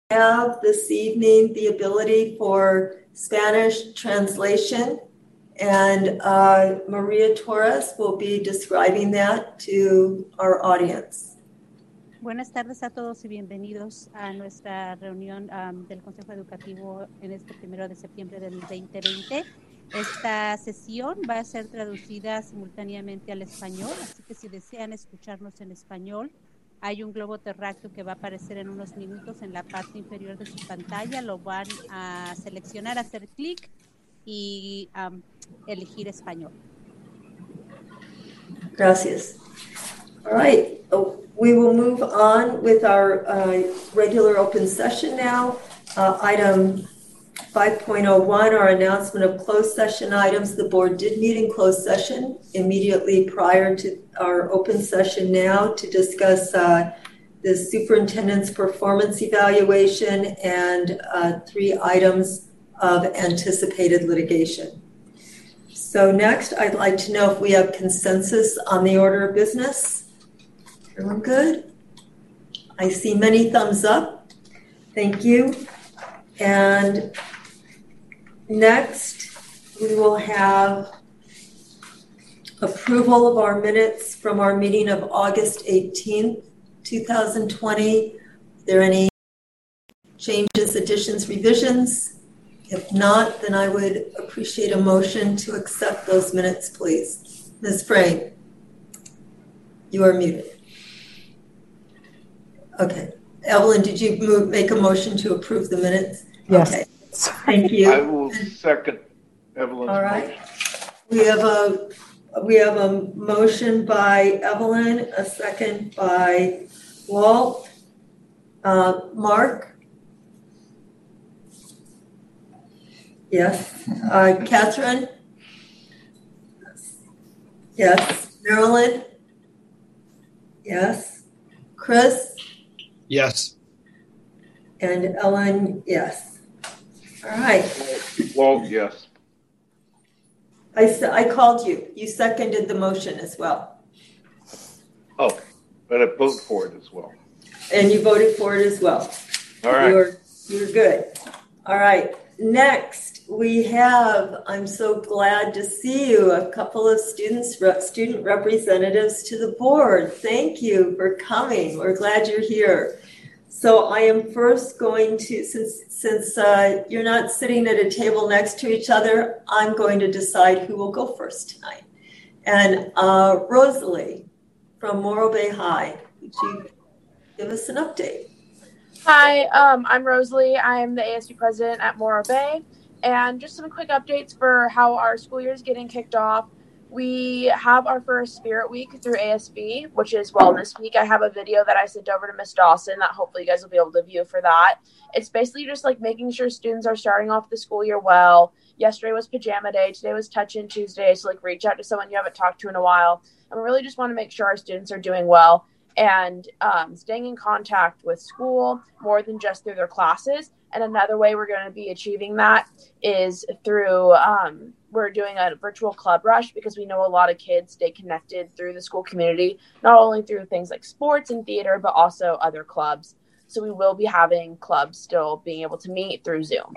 have this evening the ability for Spanish translation, and Maria Torres will be describing that to our audience. Buenas tardes a todos y bienvenidos a nuestra reunión del Consejo Educativo en este 1 de septiembre del 2020. Esta sesión va a ser traducida simultáneamente al español, así que si desean escucharnos en español, hay un globo terráqueo que va a aparecer en unos minutos en la parte inferior de su pantalla. Lo van a seleccionar, hacer clic y elegir español. Gracias. All right, we will move on with our regular open session now. Item 5.01, our announcement of closed session items. The board did meet in closed session immediately prior to our open session now to discuss the superintendent's performance evaluation and 3 items of anticipated litigation. So next, I'd like to know if we have consensus on the order of business. Everyone good? I see many thumbs up. Thank you. And next, we will have approval of our minutes from our meeting of August 18th, 2020. Are there any changes, additions, revisions? If not, then I would appreciate a motion to accept those minutes, please. Ms. Frame, you are muted. Okay. Evelyn, did you make a motion to approve the minutes? Yes. Okay. Thank you. I will second Evelyn's All right. motion. We have a motion by Evelyn, a second by Walt. Mark? Yes. Catherine? Yes. Marilyn? Yes. Chris? Yes. And Ellen, yes. All right. Walt, yes. I called you. You seconded the motion as well. Oh, but I vote for it as well. And you voted for it as well. All right. You're good. All right. Next, we have, I'm so glad to see you, a couple of student representatives to the board. Thank you for coming. We're glad you're here. So I am first going to, since you're not sitting at a table next to each other, I'm going to decide who will go first tonight. And Rosalie from Morro Bay High, would you give us an update? Hi, I'm Rosalie. I'm the ASB president at Morro Bay. And just some quick updates for how our school year is getting kicked off. We have our first Spirit Week through ASB, which is Wellness Week. I have a video that I sent over to Miss Dawson that hopefully you guys will be able to view for that. It's basically just like making sure students are starting off the school year well. Yesterday was Pajama Day. Today was Touch-In Tuesday. So like reach out to someone you haven't talked to in a while. And we really just want to make sure our students are doing well and staying in contact with school more than just through their classes. And another way we're going to be achieving that is through, we're doing a virtual club rush because we know a lot of kids stay connected through the school community, not only through things like sports and theater, but also other clubs. So we will be having clubs still being able to meet through Zoom.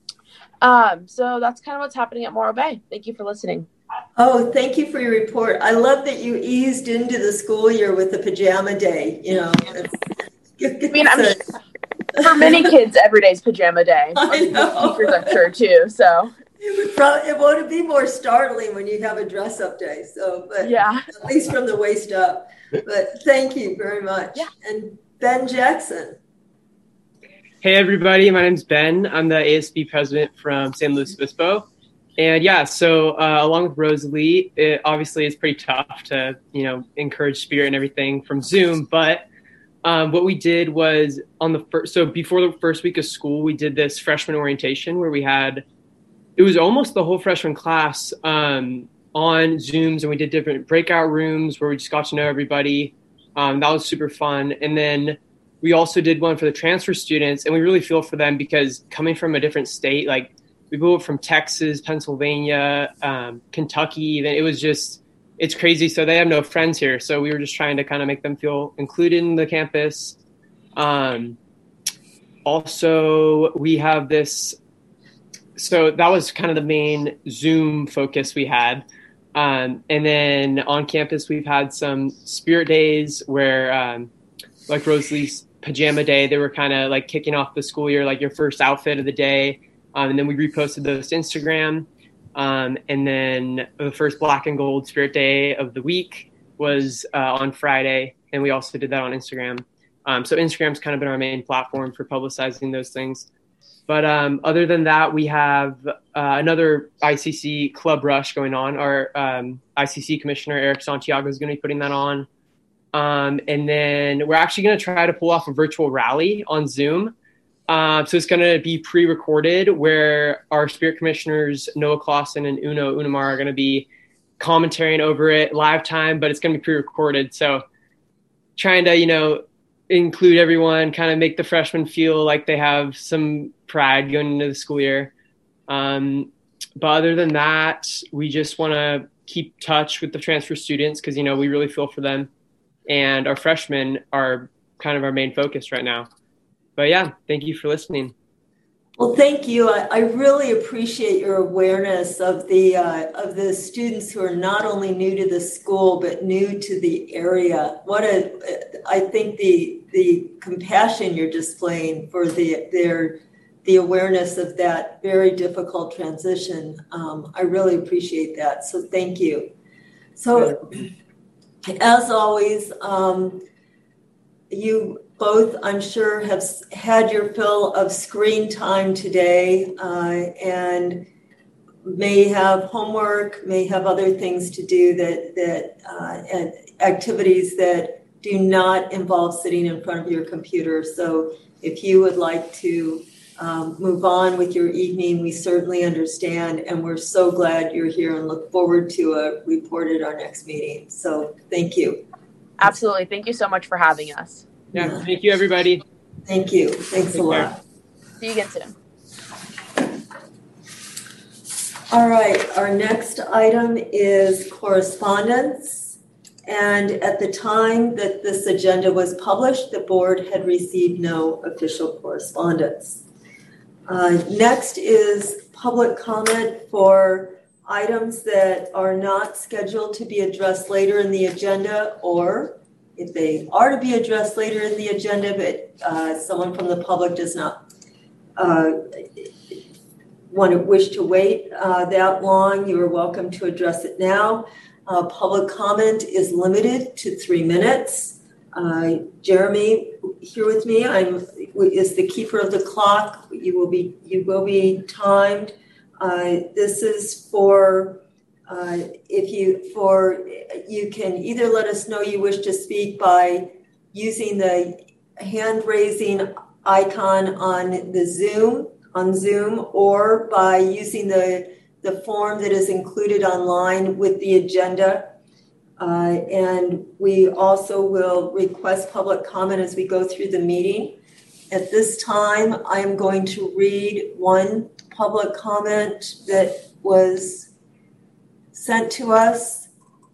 So that's kind of what's happening at Morro Bay. Thank you for listening. Oh, thank you for your report. I love that you eased into the school year with the Pajama Day. You know, I mean, for many kids, every day is Pajama Day. I know. Teachers, I'm sure, too. So it would be more startling when you have a dress-up day. So, but yeah, at least from the waist up. But thank you very much. Yeah. And Ben Jackson. Hey, everybody. My name's Ben. I'm the ASB president from San Luis Obispo. And yeah, so along with Rosalie, it obviously is pretty tough to, encourage spirit and everything from Zoom. But what we did was before the first week of school, we did this freshman orientation where it was almost the whole freshman class on Zooms, and we did different breakout rooms where we just got to know everybody. That was super fun. And then we also did one for the transfer students, and we really feel for them because coming from a different state, like we moved from Texas, Pennsylvania, Kentucky, even it's crazy. So they have no friends here. So we were just trying to kind of make them feel included in the campus. Also, we have this. So that was kind of the main Zoom focus we had. And then on campus, we've had some spirit days where, like Rosalie's pajama day, they were kind of like kicking off the school year, like your first outfit of the day. And then we reposted those to Instagram. And then the first Black and Gold Spirit Day of the week was on Friday. And we also did that on Instagram. So Instagram's kind of been our main platform for publicizing those things. But other than that, we have another ICC Club Rush going on. Our ICC Commissioner, Eric Santiago, is going to be putting that on. And then we're actually going to try to pull off a virtual rally on Zoom. So it's going to be pre-recorded where our Spirit Commissioners, Noah Clausen and Uno Unamar, are going to be commentating over it live time, but it's going to be pre-recorded. So trying to, include everyone, kind of make the freshmen feel like they have some pride going into the school year. But other than that, we just want to keep touch with the transfer students because, we really feel for them. And our freshmen are kind of our main focus right now. But yeah, thank you for listening. Well, thank you. I really appreciate your awareness of the students who are not only new to the school but new to the area. I think the compassion you're displaying for the awareness of that very difficult transition. I really appreciate that. So thank you. So as always, you both, I'm sure, have had your fill of screen time today and may have homework, may have other things to do and activities that do not involve sitting in front of your computer. So if you would like to move on with your evening, we certainly understand, and we're so glad you're here and look forward to a report at our next meeting. So thank you. Absolutely. Thank you so much for having us. Yeah, thank you, everybody. Thank you. Thanks a lot. See you again soon. All right, our next item is correspondence. And at the time that this agenda was published, the board had received no official correspondence. Next is public comment for items that are not scheduled to be addressed later in the agenda, or if they are to be addressed later in the agenda, but someone from the public does not wish to wait that long, you are welcome to address it now. Public comment is limited to 3 minutes. Jeremy, here with me, is the keeper of the clock. You will be timed. This is for. You can either let us know you wish to speak by using the hand raising icon on Zoom, or by using the form that is included online with the agenda. And we also will request public comment as we go through the meeting. At this time, I am going to read one public comment that was sent to us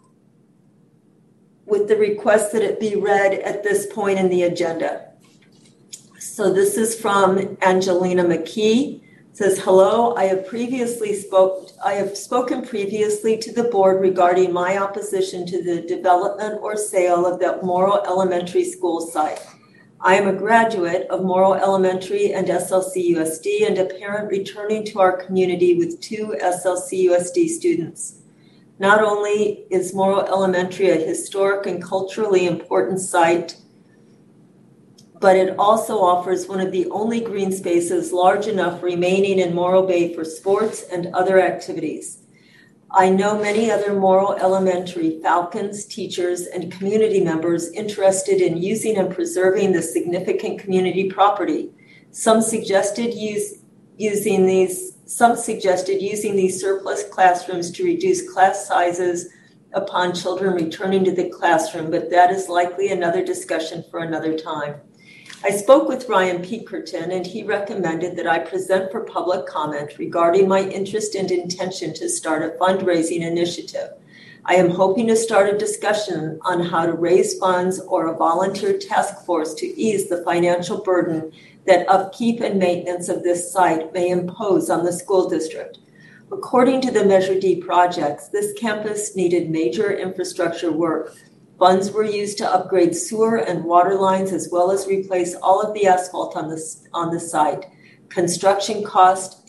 with the request that it be read at this point in the agenda. So this is from Angelina McKee. It says, hello, I have spoken previously to the board regarding my opposition to the development or sale of the Morrow Elementary School site. I am a graduate of Morrow Elementary and SLC-USD and a parent returning to our community with 2 SLC-USD students. Not only is Morrow Elementary a historic and culturally important site, but it also offers one of the only green spaces large enough remaining in Morro Bay for sports and other activities. I know many other Morrow Elementary Falcons, teachers, and community members interested in using and preserving the significant community property. Some suggested using these surplus classrooms to reduce class sizes upon children returning to the classroom, but that is likely another discussion for another time. I spoke with Ryan Pinkerton, and he recommended that I present for public comment regarding my interest and intention to start a fundraising initiative. I am hoping to start a discussion on how to raise funds or a volunteer task force to ease the financial burden that upkeep and maintenance of this site may impose on the school district. According to the Measure D projects, this campus needed major infrastructure work. Funds were used to upgrade sewer and water lines as well as replace all of the asphalt on the site. Construction cost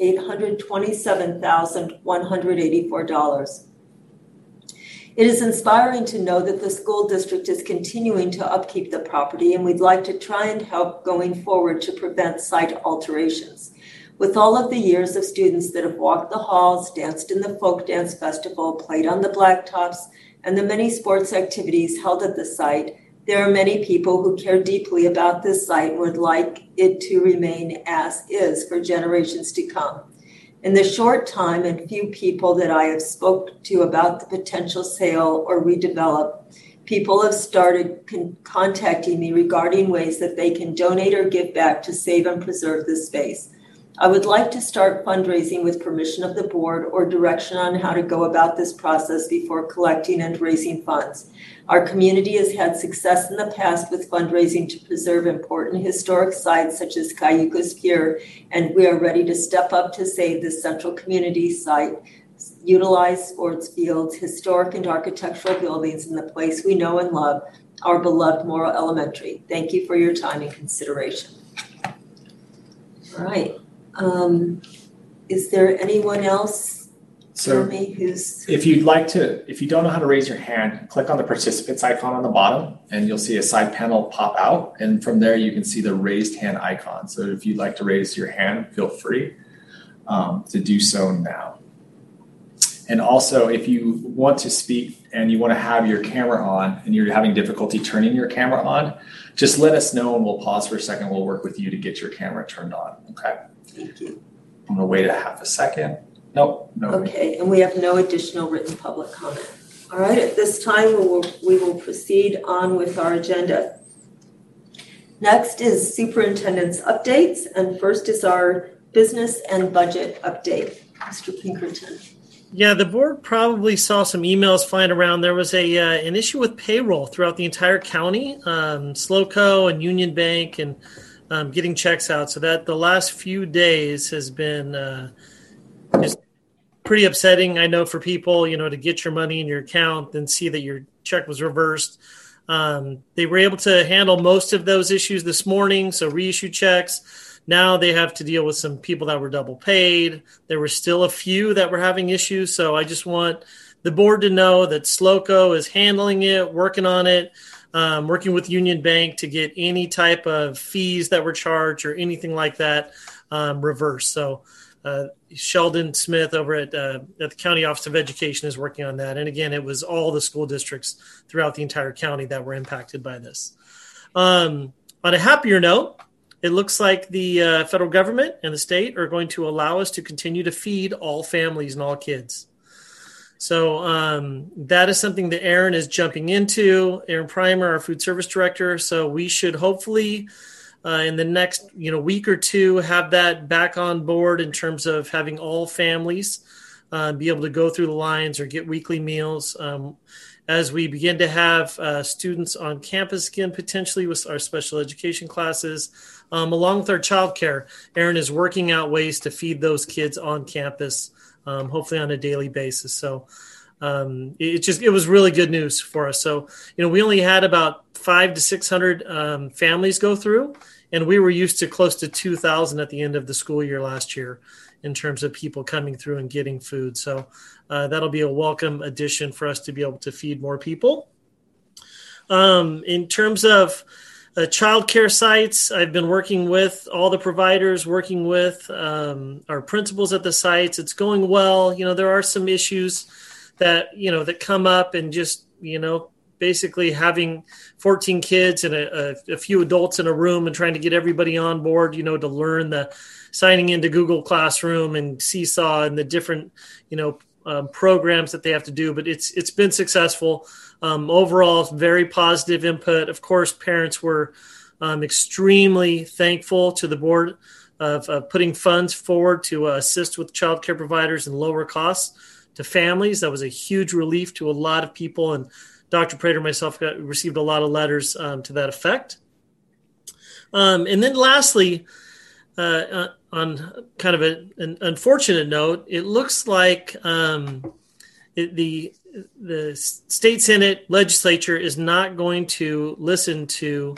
$827,184. It is inspiring to know that the school district is continuing to upkeep the property, and we'd like to try and help going forward to prevent site alterations. With all of the years of students that have walked the halls, danced in the folk dance festival, played on the blacktops, and the many sports activities held at the site, there are many people who care deeply about this site and would like it to remain as is for generations to come. In the short time and few people that I have spoke to about the potential sale or redevelop, people have started contacting me regarding ways that they can donate or give back to save and preserve this space. I would like to start fundraising with permission of the board or direction on how to go about this process before collecting and raising funds. Our community has had success in the past with fundraising to preserve important historic sites such as Cayucos Pier, and we are ready to step up to save this central community site, utilize sports fields, historic and architectural buildings in the place we know and love, our beloved Morrow Elementary. Thank you for your time and consideration. All right. Is there anyone else, Jeremy, who's... If you don't know how to raise your hand, click on the participants icon on the bottom and you'll see a side panel pop out. And from there, you can see the raised hand icon. So if you'd like to raise your hand, feel free to do so now. And also, if you want to speak and you want to have your camera on and you're having difficulty turning your camera on, just let us know and we'll pause for a second. We'll work with you to get your camera turned on. Okay. Thank you. I'm going to wait a half a second. Nope. No. Okay, and we have no additional written public comment. All right, at this time, we will proceed on with our agenda. Next is superintendent's updates, and first is our business and budget update. Mr. Pinkerton. Yeah, the board probably saw some emails flying around. There was an issue with payroll throughout the entire county, SLOCO and Union Bank, and getting checks out. So that the last few days has been just pretty upsetting, I know, for people, to get your money in your account and see that your check was reversed. They were able to handle most of those issues this morning, so reissue checks. Now they have to deal with some people that were double paid. There were still a few that were having issues. So I just want the board to know that SLOCO is handling it, working on it, working with Union Bank to get any type of fees that were charged or anything like that reversed. So Sheldon Smith over at the County Office of Education is working on that. And again, it was all the school districts throughout the entire county that were impacted by this. On a happier note, it looks like the federal government and the state are going to allow us to continue to feed all families and all kids. So that is something that Aaron is jumping into, Aaron Primer, our food service director. So we should hopefully in the next week or two have that back on board in terms of having all families be able to go through the lines or get weekly meals. As we begin to have students on campus again, potentially with our special education classes, along with our childcare, Aaron is working out ways to feed those kids on campus, hopefully on a daily basis. So it was really good news for us. So, we only had about 500 to 600 families go through, and we were used to close to 2,000 at the end of the school year last year in terms of people coming through and getting food. So that'll be a welcome addition for us to be able to feed more people. In terms of childcare sites, I've been working with all the providers, working with our principals at the sites. It's going well. There are some issues that, that come up, and just, basically having 14 kids and a few adults in a room and trying to get everybody on board, to learn the signing into Google Classroom and Seesaw and the different, programs that they have to do. But it's been successful. Overall, very positive input. Of course, parents were extremely thankful to the board of putting funds forward to assist with childcare providers and lower costs to families. That was a huge relief to a lot of people, and Dr. Prater and myself received a lot of letters to that effect. And then lastly, on kind of an unfortunate note, it looks like the state Senate legislature is not going to listen to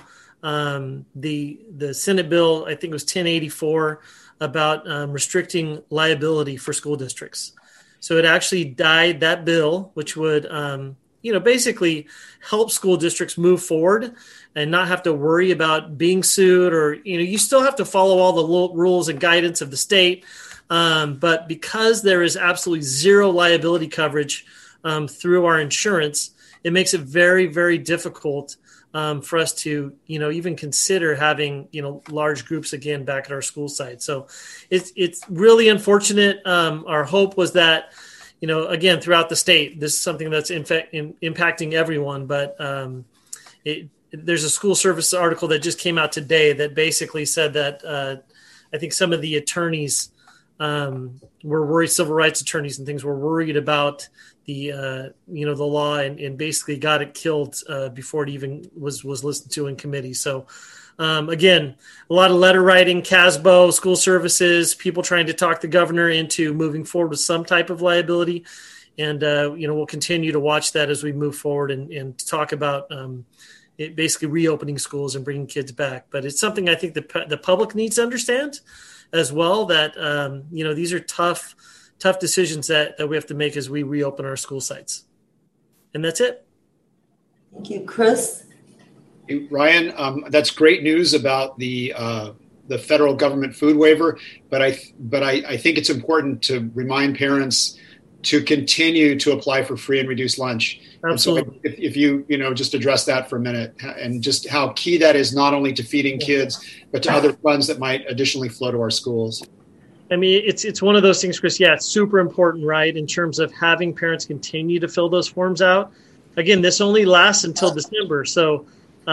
the Senate bill, I think it was 1084, about restricting liability for school districts. So it actually died, that bill, which would basically help school districts move forward and not have to worry about being sued, or, you still have to follow all the rules and guidance of the state. But because there is absolutely zero liability coverage through our insurance, it makes it very, very difficult for us to, even consider having, large groups again back at our school site. So it's really unfortunate. Our hope was that, again, throughout the state, this is something that's impacting everyone. But there's a school service article that just came out today that basically said that I think some of the attorneys were worried, civil rights attorneys and things were worried about the law and basically got it killed before it even was listened to in committee. So again, a lot of letter writing, CASBO, school services, people trying to talk the governor into moving forward with some type of liability. And, we'll continue to watch that as we move forward and talk about basically reopening schools and bringing kids back. But it's something I think the public needs to understand as well, that, these are tough decisions that we have to make as we reopen our school sites. And that's it. Thank you. Chris? Hey, Ryan, that's great news about the federal government food waiver, but I think it's important to remind parents to continue to apply for free and reduced lunch. Absolutely. So if you just address that for a minute, and just how key that is, not only to feeding kids, but to other funds that might additionally flow to our schools. I mean, it's one of those things, Chris. Yeah, it's super important, right, in terms of having parents continue to fill those forms out. Again, this only lasts until December. So,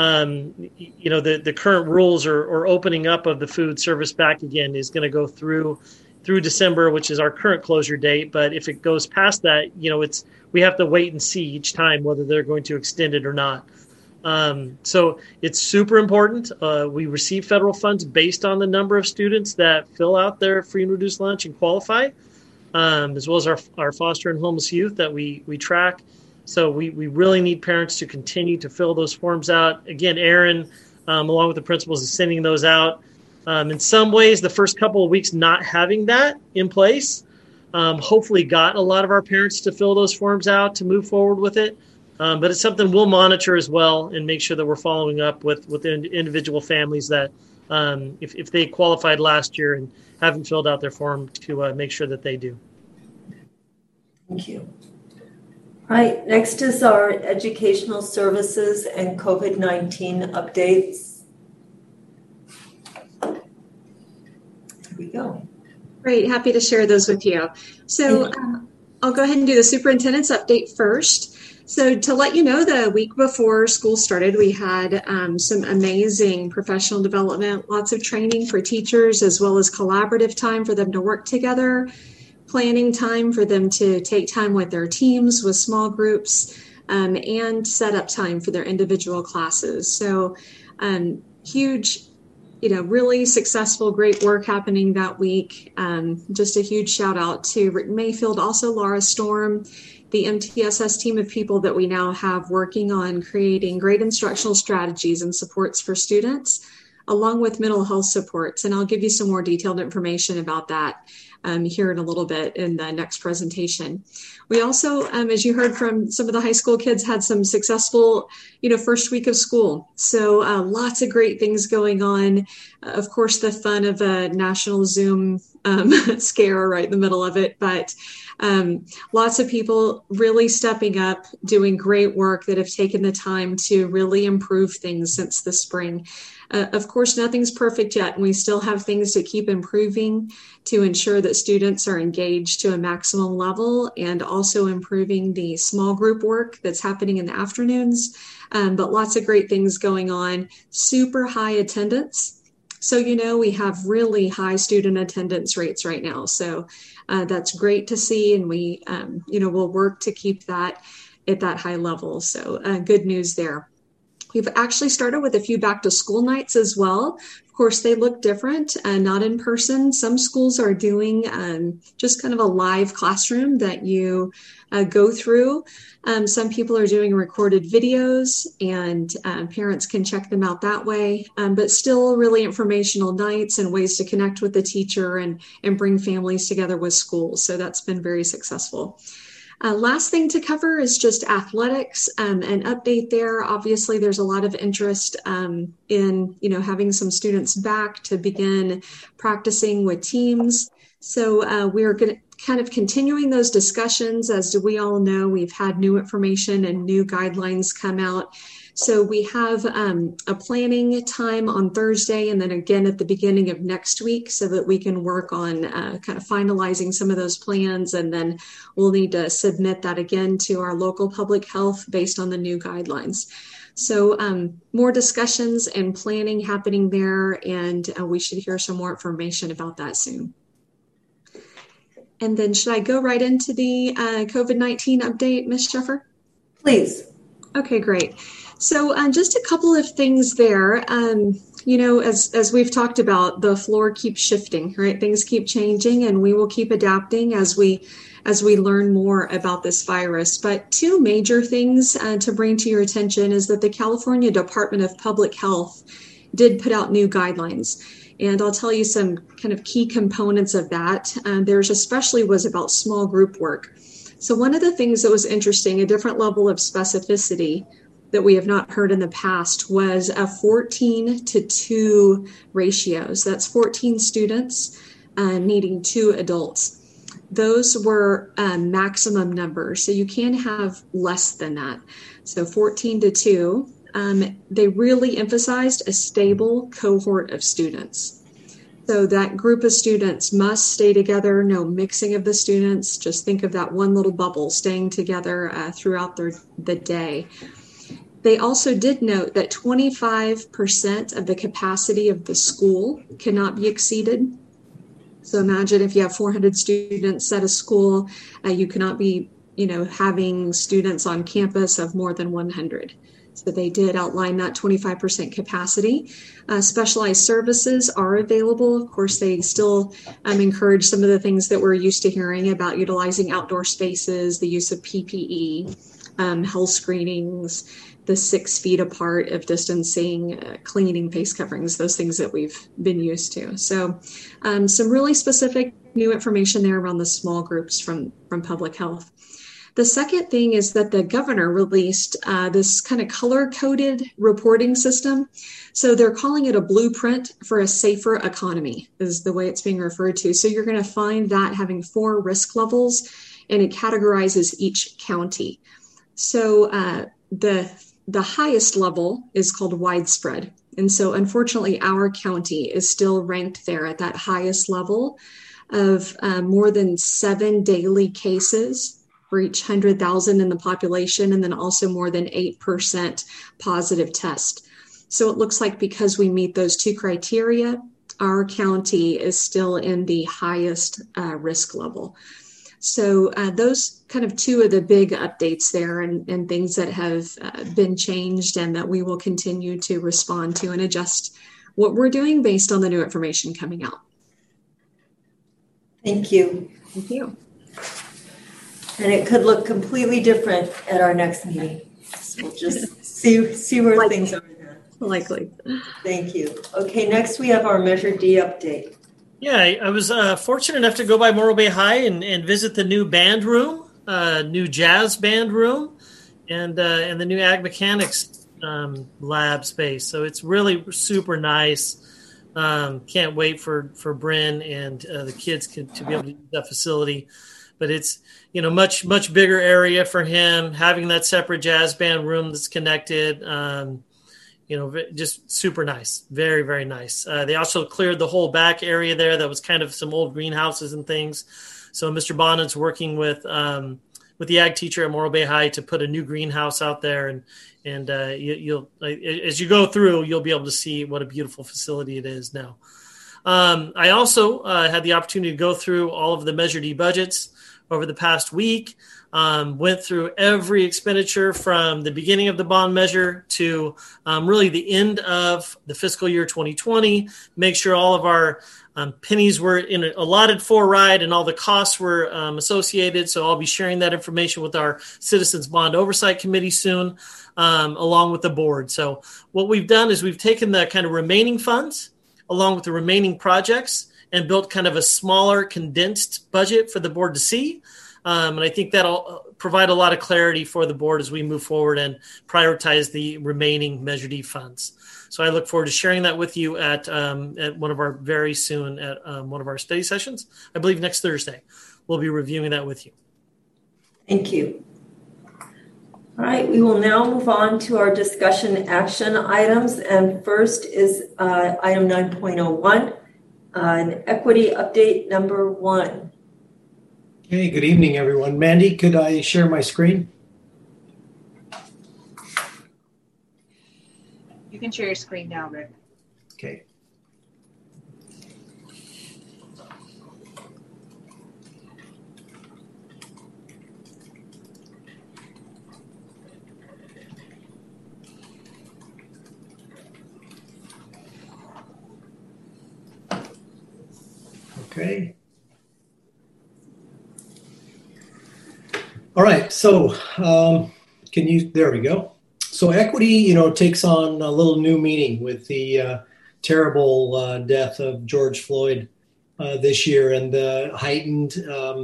the current rules or opening up of the food service back again is going to go through December, which is our current closure date. But if it goes past that, we have to wait and see each time whether they're going to extend it or not. So it's super important. We receive federal funds based on the number of students that fill out their free and reduced lunch and qualify, as well as our foster and homeless youth that we track. So we really need parents to continue to fill those forms out. Again, Aaron, along with the principals, is sending those out. In some ways, the first couple of weeks not having that in place, hopefully got a lot of our parents to fill those forms out to move forward with it. But it's something we'll monitor as well and make sure that we're following up with individual families that if they qualified last year and haven't filled out their form, to make sure that they do. Thank you. All right, next is our educational services and COVID-19 updates. Here we go. Great, happy to share those with you. So I'll go ahead and do the superintendent's update first. So to let you know, the week before school started, we had some amazing professional development, lots of training for teachers, as well as collaborative time for them to work together, planning time for them to take time with their teams, with small groups, and set up time for their individual classes. So huge, really successful, great work happening that week. Just a huge shout out to Rick Mayfield, also Laura Storm, the MTSS team of people that we now have working on creating great instructional strategies and supports for students, along with mental health supports. And I'll give you some more detailed information about that here in a little bit in the next presentation. We also, as you heard from some of the high school kids, had some successful, first week of school. So lots of great things going on. Of course, the fun of a national Zoom scare right in the middle of it, but lots of people really stepping up, doing great work that have taken the time to really improve things since the spring. Of course, nothing's perfect yet, and we still have things to keep improving to ensure that students are engaged to a maximum level, and also improving the small group work that's happening in the afternoons. But lots of great things going on, super high attendance. So, we have really high student attendance rates right now. So that's great to see. And we, we'll work to keep that at that high level. So good news there. We've actually started with a few back to school nights as well. Of course, they look different, not in person. Some schools are doing just kind of a live classroom that you go through. Some people are doing recorded videos, and parents can check them out that way. But still really informational nights and ways to connect with the teacher and bring families together with schools. So that's been very successful. Last thing to cover is just athletics, an update there. Obviously, there's a lot of interest in, having some students back to begin practicing with teams. So we're going to kind of continuing those discussions. As do we all know, we've had new information and new guidelines come out. So we have a planning time on Thursday and then again at the beginning of next week so that we can work on kind of finalizing some of those plans. And then we'll need to submit that again to our local public health based on the new guidelines. So more discussions and planning happening there, and we should hear some more information about that soon. And then should I go right into the COVID-19 update, Ms. Sheffer? Please. Okay, great. So just a couple of things there. As we've talked about, the floor keeps shifting, right? Things keep changing, and we will keep adapting as we learn more about this virus. But two major things to bring to your attention is that the California Department of Public Health did put out new guidelines. And I'll tell you some kind of key components of that. There's especially was about small group work. So one of the things that was interesting, a different level of specificity that we have not heard in the past, was a 14-to-2 ratios. That's 14 students needing 2 adults. Those were maximum numbers. So you can have less than that. So 14-to-2. They really emphasized a stable cohort of students. So that group of students must stay together, no mixing of the students. Just think of that one little bubble staying together throughout the day. They also did note that 25% of the capacity of the school cannot be exceeded. So imagine if you have 400 students at a school, you cannot be, having students on campus of more than 100. So they did outline that 25% capacity. Specialized services are available. Of course, they still encourage some of the things that we're used to hearing about utilizing outdoor spaces, the use of PPE, health screenings, the 6 feet apart of distancing, cleaning, face coverings, those things that we've been used to. So some really specific new information there around the small groups from public health. The second thing is that the governor released this kind of color-coded reporting system. So they're calling it a blueprint for a safer economy is the way it's being referred to. So you're going to find that having 4 risk levels, and it categorizes each county. So the highest level is called widespread. And so unfortunately, our county is still ranked there at that highest level of more than 7 daily cases for each 100,000 in the population, and then also more than 8% positive test. So it looks like because we meet those 2 criteria, our county is still in the highest risk level. So those kind of 2 of the big updates there and things that have been changed and that we will continue to respond to and adjust what we're doing based on the new information coming out. Thank you. Thank you. And it could look completely different at our next meeting. So we'll just see where things are then. Likely. Thank you. Okay, next we have our Measure D update. Yeah, I was fortunate enough to go by Morro Bay High and visit the new band room, new jazz band room, and the new ag mechanics lab space. So it's really super nice. Can't wait for Bryn and the kids to be able to use that facility. But it's much bigger area for him, having that separate jazz band room that's connected. Just super nice. Very, very nice. They also cleared the whole back area there. That was kind of some old greenhouses and things. So Mr. Bonnet's working with with the ag teacher at Morro Bay High to put a new greenhouse out there, and you'll as you go through, you'll be able to see what a beautiful facility it is now. I also had the opportunity to go through all of the Measure D budgets over the past week. Went through every expenditure from the beginning of the bond measure to really the end of the fiscal year 2020. Make sure all of our pennies were in allotted for ride and all the costs were associated. So I'll be sharing that information with our Citizens Bond Oversight Committee soon, along with the board. So what we've done is we've taken the kind of remaining funds along with the remaining projects and built kind of a smaller condensed budget for the board to see. And I think that'll provide a lot of clarity for the board as we move forward and prioritize the remaining Measure D funds. So I look forward to sharing that with you at one of our very soon at one of our study sessions. I believe next Thursday we'll be reviewing that with you. Thank you. All right, we will now move on to our discussion action items. And first is item 9.01, an equity update number 1. Hey, good evening, everyone. Mandy, could I share my screen? You can share your screen now, Rick. Okay. Okay. All right, so there we go. So equity, takes on a little new meaning with the terrible death of George Floyd this year and the heightened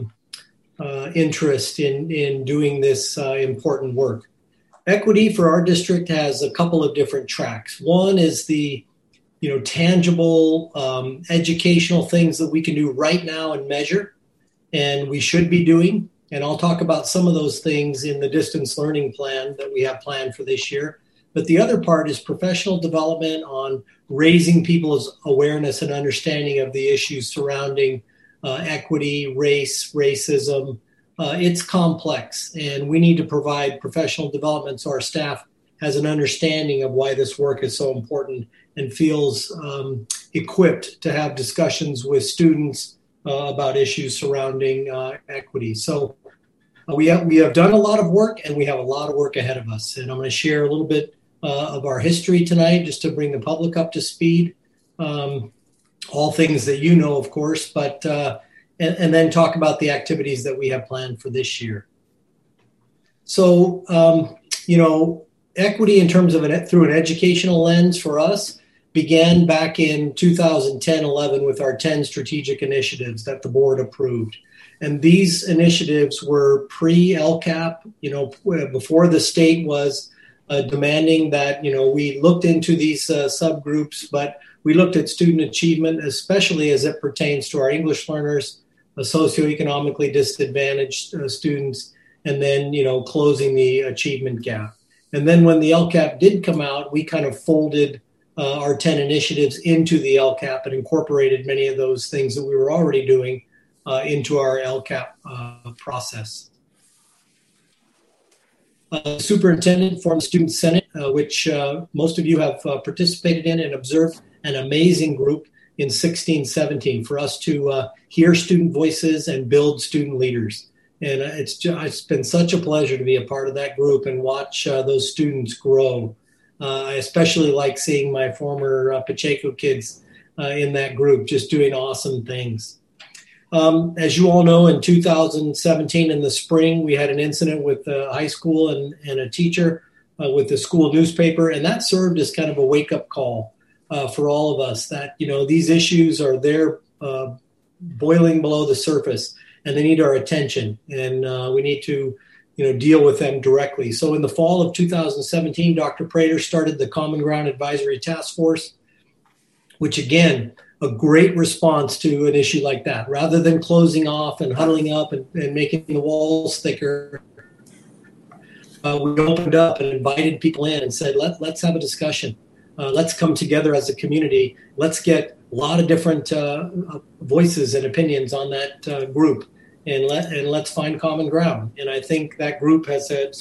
interest in doing this important work. Equity for our district has a couple of different tracks. One is the tangible educational things that we can do right now and measure, and we should be doing. And I'll talk about some of those things in the distance learning plan that we have planned for this year. But the other part is professional development on raising people's awareness and understanding of the issues surrounding equity, race, racism. It's complex, and we need to provide professional development so our staff has an understanding of why this work is so important and feels equipped to have discussions with students about issues surrounding equity. So we have done a lot of work, and we have a lot of work ahead of us. And I'm going to share a little bit of our history tonight just to bring the public up to speed. All things that you know, of course, but and then talk about the activities that we have planned for this year. So, equity in terms of through an educational lens for us began back in 2010-11 with our 10 strategic initiatives that the board approved. And these initiatives were pre-LCAP, before the state was demanding that, we looked into these subgroups, but we looked at student achievement, especially as it pertains to our English learners, socioeconomically disadvantaged students, and then, closing the achievement gap. And then when the LCAP did come out, we kind of folded our 10 initiatives into the LCAP and incorporated many of those things that we were already doing into our LCAP process. Superintendent formed Student Senate, which most of you have participated in and observed an amazing group in 16-17 for us to hear student voices and build student leaders. And it's been such a pleasure to be a part of that group and watch those students grow. I especially like seeing my former Pacheco kids in that group just doing awesome things. As you all know, in 2017 in the spring, we had an incident with a high school and a teacher with the school newspaper, and that served as kind of a wake-up call for all of us that, these issues are there boiling below the surface, and they need our attention, and we need to deal with them directly. So in the fall of 2017, Dr. Prater started the Common Ground Advisory Task Force, which again, a great response to an issue like that. Rather than closing off and huddling up and making the walls thicker, we opened up and invited people in and said, let's have a discussion. Let's come together as a community. Let's get a lot of different voices and opinions on that group and let's find common ground. And I think that group has had,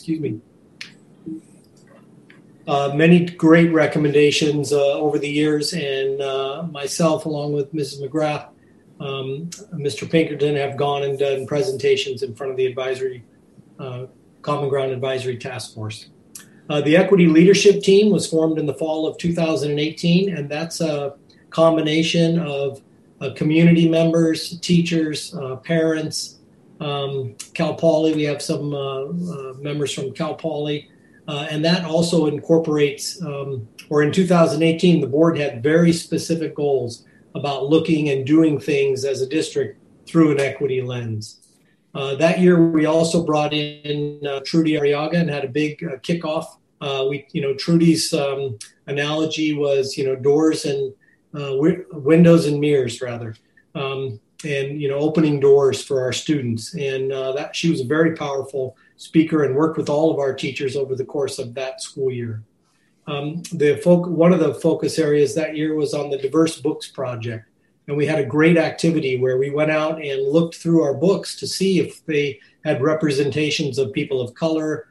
many great recommendations over the years, and myself, along with Mrs. McGrath, Mr. Pinkerton, have gone and done presentations in front of the advisory, Common Ground Advisory Task Force. The Equity Leadership Team was formed in the fall of 2018, and that's a combination of community members, teachers, parents, Cal Poly. We have some members from Cal Poly, and that also incorporates, or in 2018, the board had very specific goals about looking and doing things as a district through an equity lens. That year, we also brought in Trudy Arriaga and had a big kickoff. Trudy's analogy was, doors and windows and mirrors, rather, and opening doors for our students. And that she was a very powerful speaker and worked with all of our teachers over the course of that school year. One of the focus areas that year was on the Diverse Books Project. And we had a great activity where we went out and looked through our books to see if they had representations of people of color,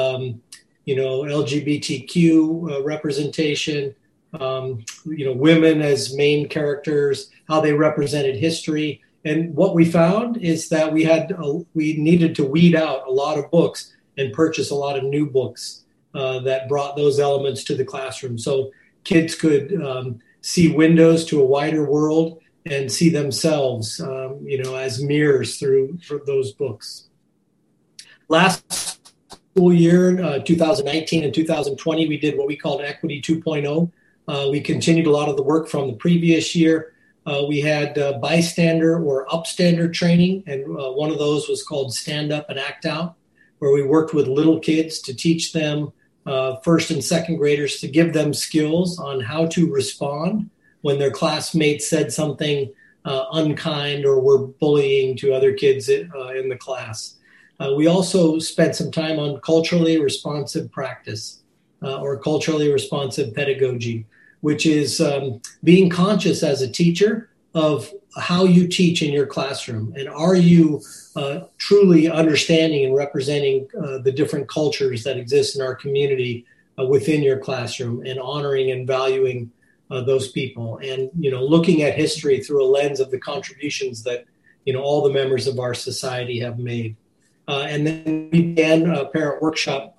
LGBTQ representation, women as main characters, how they represented history. And what we found is that we needed to weed out a lot of books and purchase a lot of new books that brought those elements to the classroom. So kids could see windows to a wider world and see themselves, as mirrors through those books. Last school year, 2019 and 2020, we did what we called Equity 2.0. We continued a lot of the work from the previous year. We had bystander or upstander training, and one of those was called Stand Up and Act Out, where we worked with little kids to teach them, first and second graders, to give them skills on how to respond when their classmates said something unkind or were bullying to other kids in the class. We also spent some time on culturally responsive practice or culturally responsive pedagogy, which is being conscious as a teacher of how you teach in your classroom. And are you truly understanding and representing the different cultures that exist in our community within your classroom, and honoring and valuing those people, and looking at history through a lens of the contributions that all the members of our society have made. And then we began a parent workshop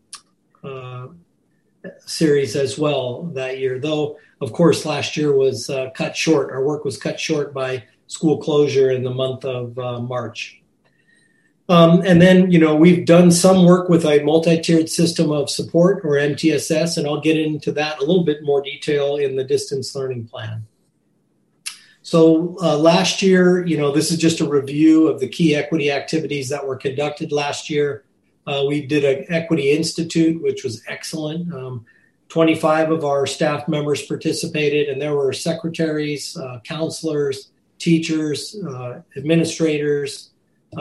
series as well that year, though of course last year was cut short. Our work was cut short by school closure in the month of March. And then, we've done some work with a multi-tiered system of support, or MTSS, and I'll get into that a little bit more detail in the distance learning plan. So last year, this is just a review of the key equity activities that were conducted last year. We did an Equity Institute, which was excellent. 25 of our staff members participated, and there were secretaries, counselors, teachers, administrators,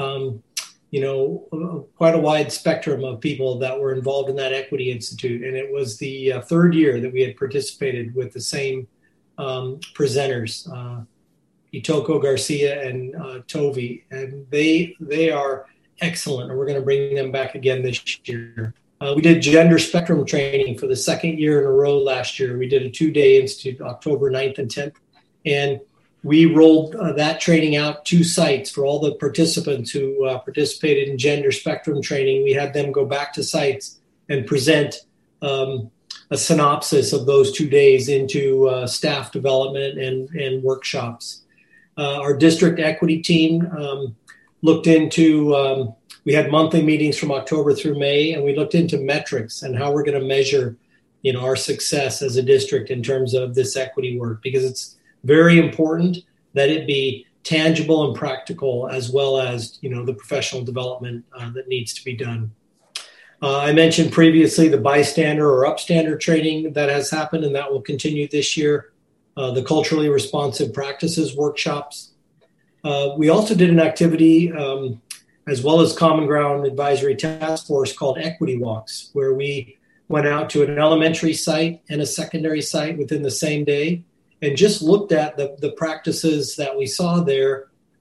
quite a wide spectrum of people that were involved in that Equity Institute. And it was the third year that we had participated with the same presenters, Itoko Garcia and Tovi. And they are excellent, and we're going to bring them back again this year. We did gender spectrum training for the second year in a row last year. We did a 2-day institute, October 9th and 10th. And we rolled that training out 2 sites for all the participants who participated in gender spectrum training. We had them go back to sites and present a synopsis of those 2 days into staff development and workshops. Our district equity team looked into, we had monthly meetings from October through May, and we looked into metrics and how we're going to measure, our success as a district in terms of this equity work, because it's very important that it be tangible and practical, as well as, the professional development that needs to be done. I mentioned previously the bystander or upstander training that has happened, and that will continue this year. The culturally responsive practices workshops. We also did an activity, as well as Common Ground Advisory Task Force, called Equity Walks, where we went out to an elementary site and a secondary site within the same day, and just looked at the practices that we saw there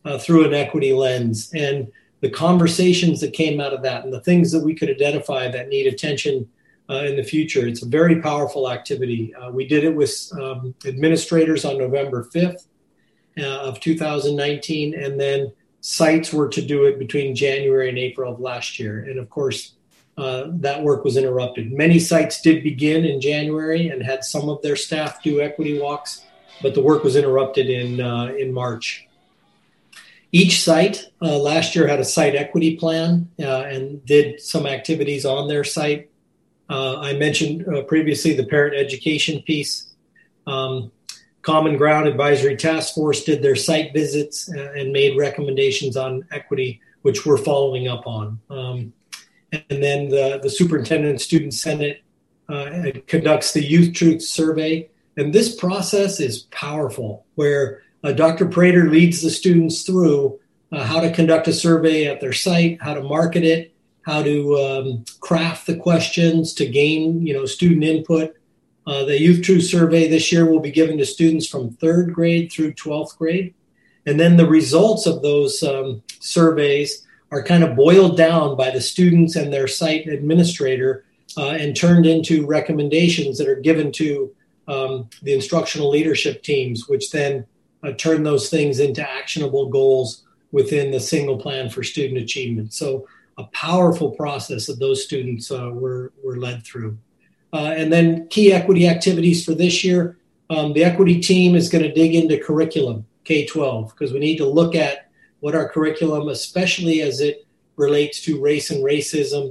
through an equity lens. And the conversations that came out of that and the things that we could identify that need attention in the future, it's a very powerful activity. We did it with administrators on November 5th of 2019, and then sites were to do it between January and April of last year. And of course, that work was interrupted. Many sites did begin in January and had some of their staff do equity walks, but the work was interrupted in March. Each site last year had a site equity plan and did some activities on their site. I mentioned previously the parent education piece. Common Ground Advisory Task Force did their site visits and made recommendations on equity, which we're following up on. And then the Superintendent Student Senate conducts the Youth Truth Survey. And this process is powerful, where Dr. Prater leads the students through how to conduct a survey at their site, how to market it, how to craft the questions to gain, student input. The Youth Truth Survey this year will be given to students from 3rd grade through 12th grade. And then the results of those surveys are kind of boiled down by the students and their site administrator and turned into recommendations that are given to the instructional leadership teams, which then turn those things into actionable goals within the single plan for student achievement. So a powerful process that those students were led through. And then key equity activities for this year, the equity team is going to dig into curriculum, K-12, because we need to look at what our curriculum, especially as it relates to race and racism.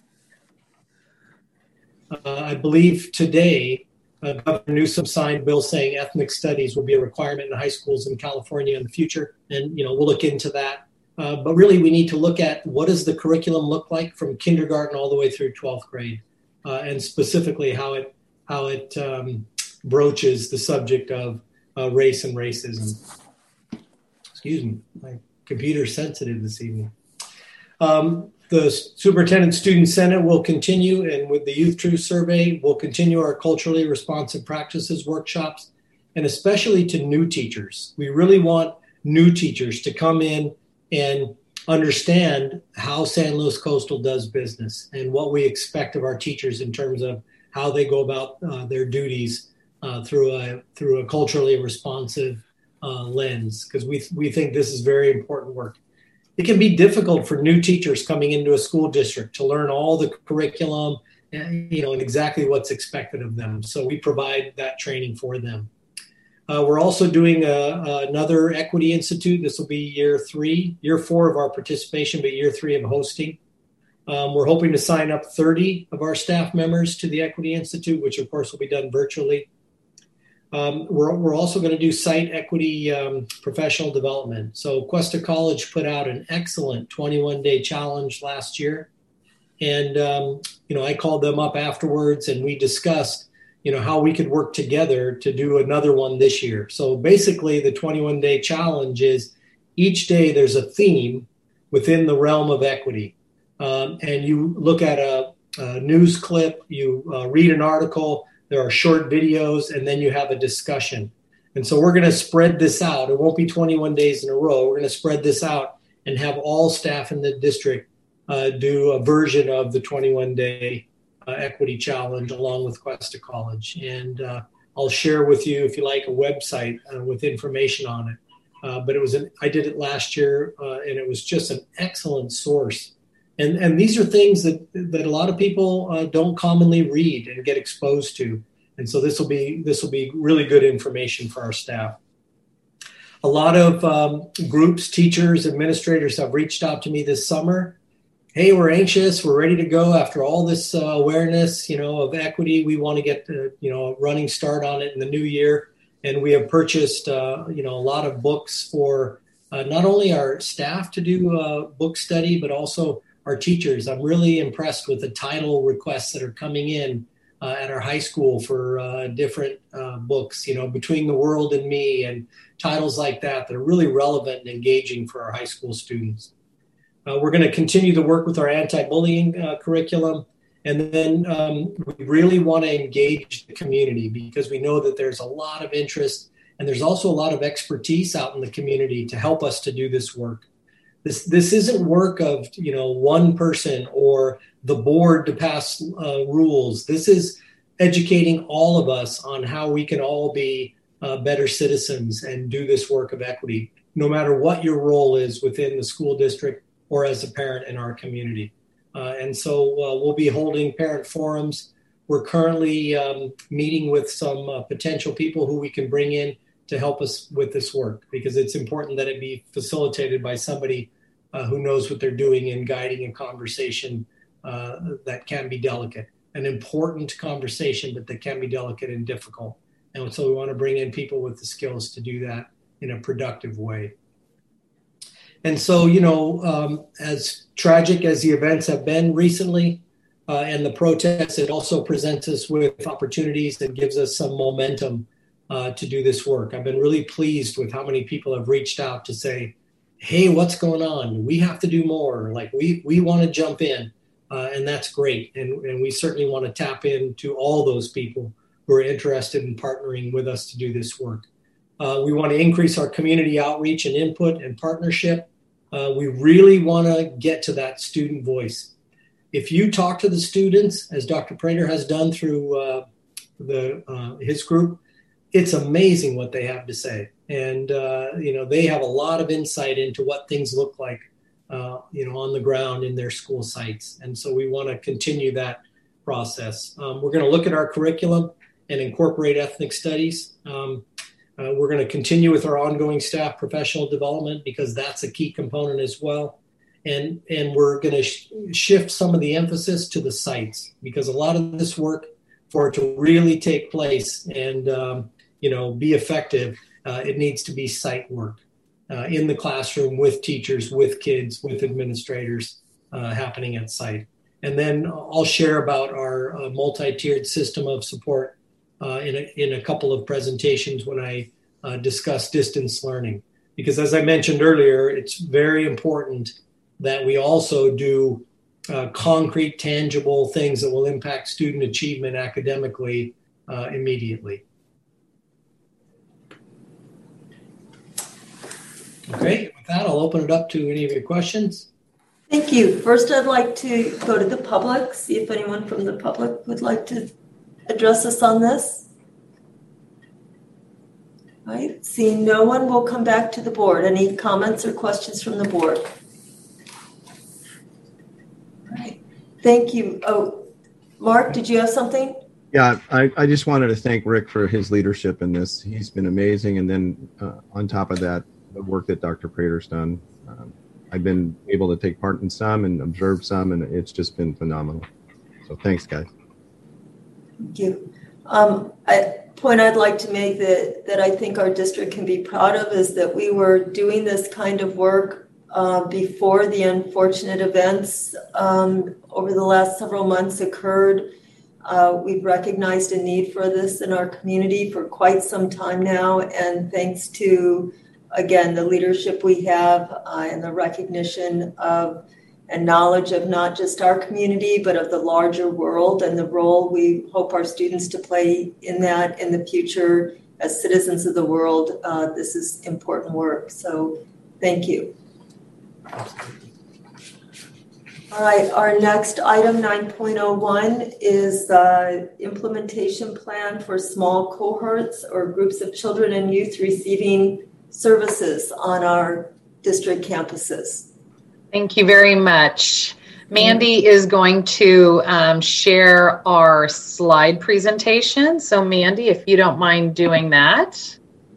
I believe today, Governor Newsom signed a bill saying ethnic studies will be a requirement in high schools in California in the future. And, we'll look into that. But really, we need to look at what does the curriculum look like from kindergarten all the way through 12th grade, and specifically how it broaches the subject of race and racism. Excuse me, my computer's sensitive this evening. The Superintendent Student Senate will continue, and with the Youth Truth Survey, we'll continue our culturally responsive practices workshops, and especially to new teachers. We really want new teachers to come in and understand how San Luis Coastal does business and what we expect of our teachers in terms of how they go about their duties through a culturally responsive lens, because we think this is very important work. It can be difficult for new teachers coming into a school district to learn all the curriculum and exactly what's expected of them. So we provide that training for them. We're also doing another Equity Institute. This will be year 4 of our participation, but year 3 of hosting. We're hoping to sign up 30 of our staff members to the Equity Institute, which of course will be done virtually. We're also going to do site equity professional development. So Cuesta College put out an excellent 21-day challenge last year. And, I called them up afterwards and we discussed, how we could work together to do another one this year. So basically the 21-day challenge is each day there's a theme within the realm of equity. And you look at a news clip, you read an article, there are short videos, and then you have a discussion. And so we're going to spread this out. It won't be 21 days in a row. We're going to spread this out and have all staff in the district do a version of the 21-day equity challenge along with Cuesta College. And I'll share with you, if you like, a website with information on it. But I did it last year, and it was just an excellent source. And these are things that a lot of people don't commonly read and get exposed to. And so this will be really good information for our staff. A lot of groups, teachers, administrators have reached out to me this summer. Hey, we're anxious. We're ready to go after all this awareness, of equity. We want to get, a running start on it in the new year. And we have purchased, a lot of books for not only our staff to do a book study, but also our teachers. I'm really impressed with the title requests that are coming in at our high school for different books, Between the World and Me and titles like that are really relevant and engaging for our high school students. We're going to continue to work with our anti-bullying curriculum. And then we really want to engage the community because we know that there's a lot of interest And there's also a lot of expertise out in the community to help us to do this work. This isn't work of, one person or the board to pass rules. This is educating all of us on how we can all be better citizens and do this work of equity, no matter what your role is within the school district or as a parent in our community. And so we'll be holding parent forums. We're currently meeting with some potential people who we can bring in to help us with this work, because it's important that it be facilitated by somebody who knows what they're doing in guiding a conversation that can be delicate, an important conversation, but that can be delicate and difficult. And so we want to bring in people with the skills to do that in a productive way. And so, as tragic as the events have been recently and the protests, it also presents us with opportunities and gives us some momentum to do this work. I've been really pleased with how many people have reached out to say, hey, what's going on? We have to do more. Like we want to jump in, and that's great. And we certainly want to tap into all those people who are interested in partnering with us to do this work. We want to increase our community outreach and input and partnership. We really want to get to that student voice. If you talk to the students, as Dr. Prater has done through his group, it's amazing what they have to say. And, they have a lot of insight into what things look like, on the ground in their school sites. And so we want to continue that process. We're going to look at our curriculum and incorporate ethnic studies. We're going to continue with our ongoing staff professional development, because that's a key component as well. And we're going to shift some of the emphasis to the sites, because a lot of this work, for it to really take place and, be effective, it needs to be site work in the classroom with teachers, with kids, with administrators happening at site. And then I'll share about our multi-tiered system of support in a couple of presentations when I discuss distance learning. Because as I mentioned earlier, it's very important that we also do concrete, tangible things that will impact student achievement academically immediately. Okay, with that, I'll open it up to any of your questions. Thank you. First, I'd like to go to the public, see if anyone from the public would like to address us on this. All right, seeing no one, we'll come back to the board. Any comments or questions from the board? All right, thank you. Oh, Mark, did you have something? Yeah, I just wanted to thank Rick for his leadership in this. He's been amazing. And then on top of that, the work that Dr. Prater's done. I've been able to take part in some and observe some, and it's just been phenomenal. So thanks, guys. Thank you. A point I'd like to make that I think our district can be proud of is that we were doing this kind of work before the unfortunate events over the last several months occurred. We've recognized a need for this in our community for quite some time now, and thanks to again, the leadership we have and the recognition of and knowledge of not just our community, but of the larger world and the role we hope our students to play in that in the future as citizens of the world. This is important work. So thank you. All right, our next item, 9.01, is the implementation plan for small cohorts or groups of children and youth receiving services on our district campuses. Thank you very much. Mandy is going to share our slide presentation. So Mandy, if you don't mind doing that.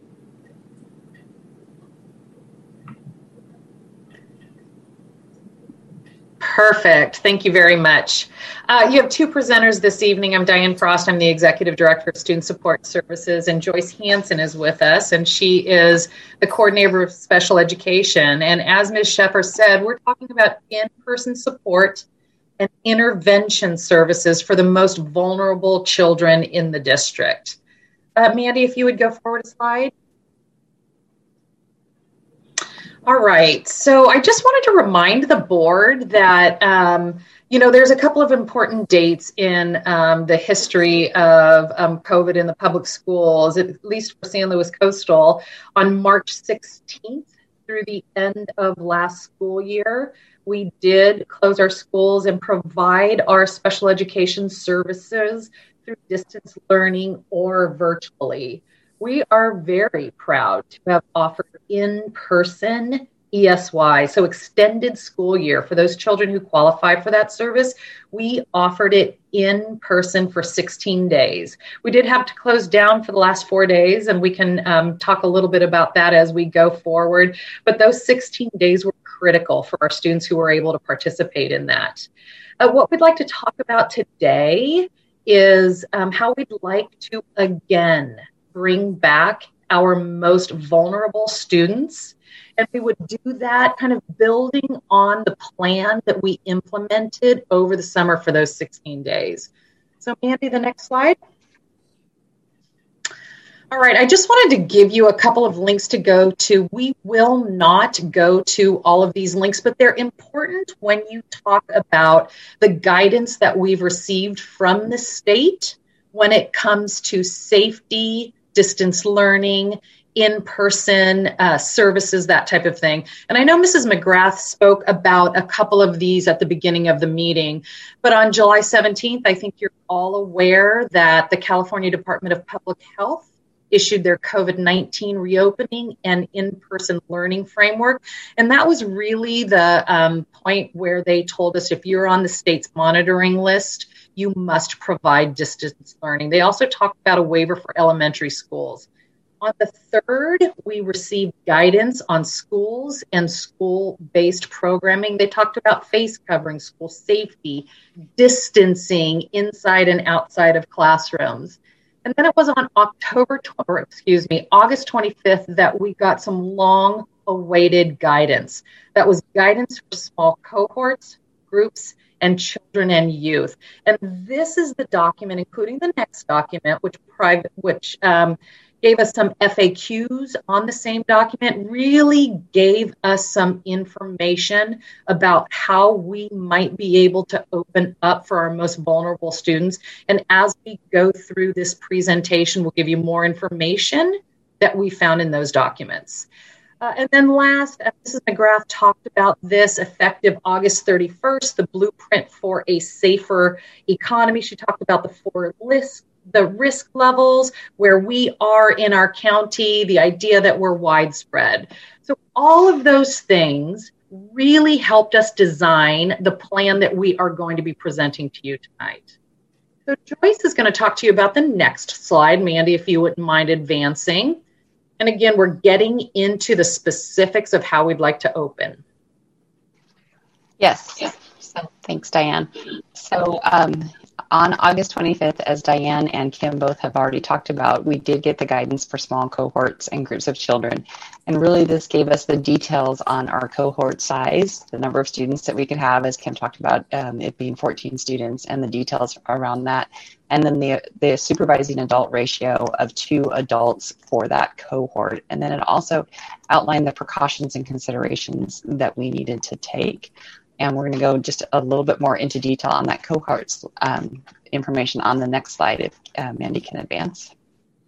Perfect. Thank you very much. You have two presenters this evening. I'm Diane Frost. I'm the Executive Director of Student Support Services, and Joyce Hansen is with us, and she is the Coordinator of Special Education. And as Ms. Shepard said, we're talking about in-person support and intervention services for the most vulnerable children in the district. Mandy, if you would go forward a slide. All right. So I just wanted to remind the board that, there's a couple of important dates in the history of COVID in the public schools, at least for San Luis Coastal. On March 16th through the end of last school year, we did close our schools and provide our special education services through distance learning or virtually. We are very proud to have offered in-person ESY, so extended school year. For those children who qualify for that service, we offered it in person for 16 days. We did have to close down for the last 4 days, and we can talk a little bit about that as we go forward. But those 16 days were critical for our students who were able to participate in that. What we'd like to talk about today is how we'd like to, again, bring back our most vulnerable students. And we would do that kind of building on the plan that we implemented over the summer for those 16 days. So Mandy, the next slide. All right, I just wanted to give you a couple of links to go to. We will not go to all of these links, but they're important when you talk about the guidance that we've received from the state when it comes to safety, distance learning, in-person services, that type of thing. And I know Mrs. McGrath spoke about a couple of these at the beginning of the meeting, but on July 17th, I think you're all aware that the California Department of Public Health issued their COVID-19 reopening and in-person learning framework. And that was really the point where they told us if you're on the state's monitoring list, you must provide distance learning. They also talked about a waiver for elementary schools. On the 3rd, we received guidance on schools and school-based programming. They talked about face covering, school safety, distancing inside and outside of classrooms. And then it was on August 25th that we got some long-awaited guidance. That was guidance for small cohorts, groups, and children and youth. And this is the document, including the next document, which gave us some FAQs on the same document, really gave us some information about how we might be able to open up for our most vulnerable students. And as we go through this presentation, we'll give you more information that we found in those documents. And then last, Mrs. McGrath talked about this effective August 31st, the blueprint for a safer economy. She talked about the risk levels, where we are in our county, the idea that we're widespread. So all of those things really helped us design the plan that we are going to be presenting to you tonight. So Joyce is going to talk to you about the next slide. Mandy, if you wouldn't mind advancing. And again, we're getting into the specifics of how we'd like to open. Yes. So thanks, Diane. So on August 25th, as Diane and Kim both have already talked about, we did get the guidance for small cohorts and groups of children. And really this gave us the details on our cohort size, the number of students that we could have, as Kim talked about, it being 14 students, and the details around that. And then the supervising adult ratio of 2 adults for that cohort. And then it also outlined the precautions and considerations that we needed to take. And we're going to go just a little bit more into detail on that cohort's information on the next slide, if Mandy can advance.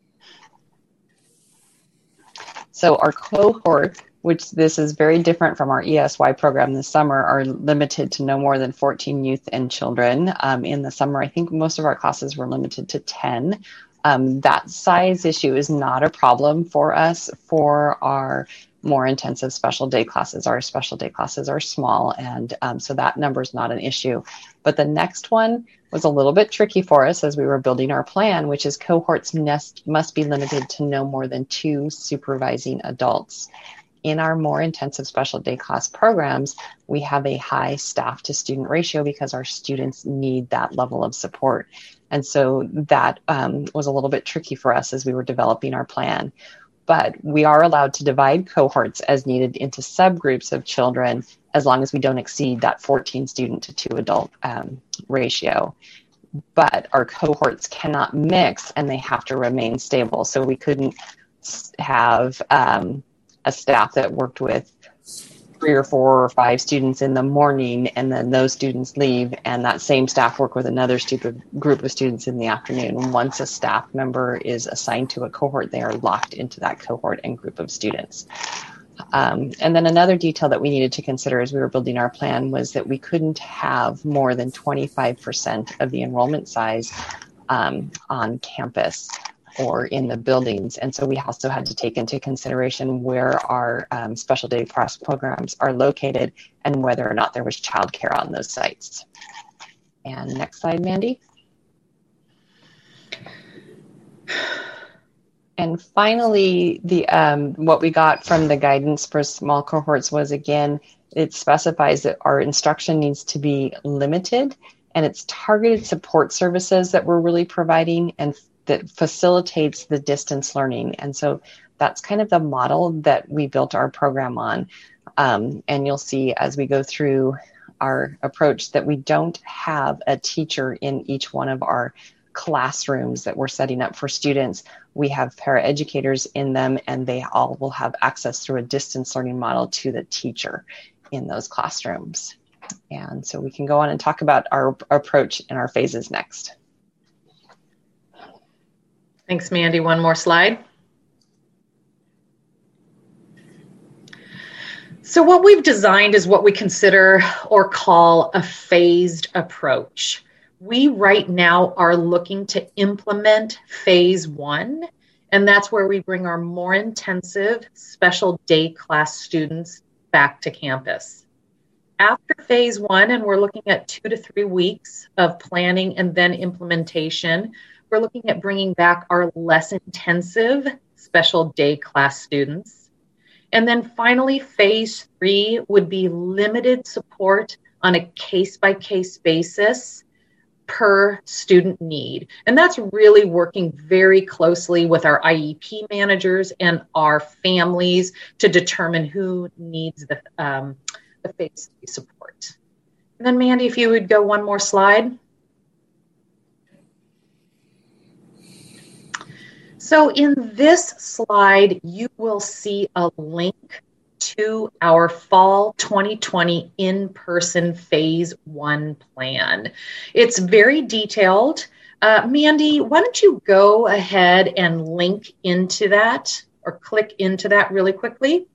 So our cohort, which this is very different from our ESY program this summer, are limited to no more than 14 youth and children. In the summer, I think most of our classes were limited to 10. That size issue is not a problem for us for our more intensive special day classes. Our special day classes are small, and so that number is not an issue. But the next one was a little bit tricky for us as we were building our plan, which is cohorts must be limited to no more than 2 supervising adults. In our more intensive special day class programs, we have a high staff to student ratio because our students need that level of support. And so that was a little bit tricky for us as we were developing our plan. But we are allowed to divide cohorts as needed into subgroups of children as long as we don't exceed that 14 student to 2 adult ratio. But our cohorts cannot mix and they have to remain stable. So we couldn't have a staff that worked with 3 or 4 or 5 students in the morning, and then those students leave, and that same staff work with another group of students in the afternoon. Once a staff member is assigned to a cohort, they are locked into that cohort and group of students. And then another detail that we needed to consider as we were building our plan was that we couldn't have more than 25% of the enrollment size on campus or in the buildings. And so we also had to take into consideration where our special day class programs are located and whether or not there was childcare on those sites. And next slide, Mandy. And finally, what we got from the guidance for small cohorts was, again, it specifies that our instruction needs to be limited, and it's targeted support services that we're really providing and that facilitates the distance learning. And so that's kind of the model that we built our program on. And you'll see as we go through our approach that we don't have a teacher in each one of our classrooms that we're setting up for students. We have paraeducators in them, and they all will have access through a distance learning model to the teacher in those classrooms. And so we can go on and talk about our approach and our phases next. Thanks, Mandy. One more slide. So what we've designed is what we consider or call a phased approach. We right now are looking to implement phase 1, and that's where we bring our more intensive special day class students back to campus. After phase 1, and we're looking at 2 to 3 weeks of planning and then implementation, we're looking at bringing back our less intensive special day class students. And then finally, phase 3 would be limited support on a case-by-case basis per student need. And that's really working very closely with our IEP managers and our families to determine who needs the phase 3 support. And then Mandy, if you would go one more slide. So in this slide, you will see a link to our fall 2020 in-person phase 1 plan. It's very detailed. Mandy, why don't you go ahead and link into that or click into that really quickly?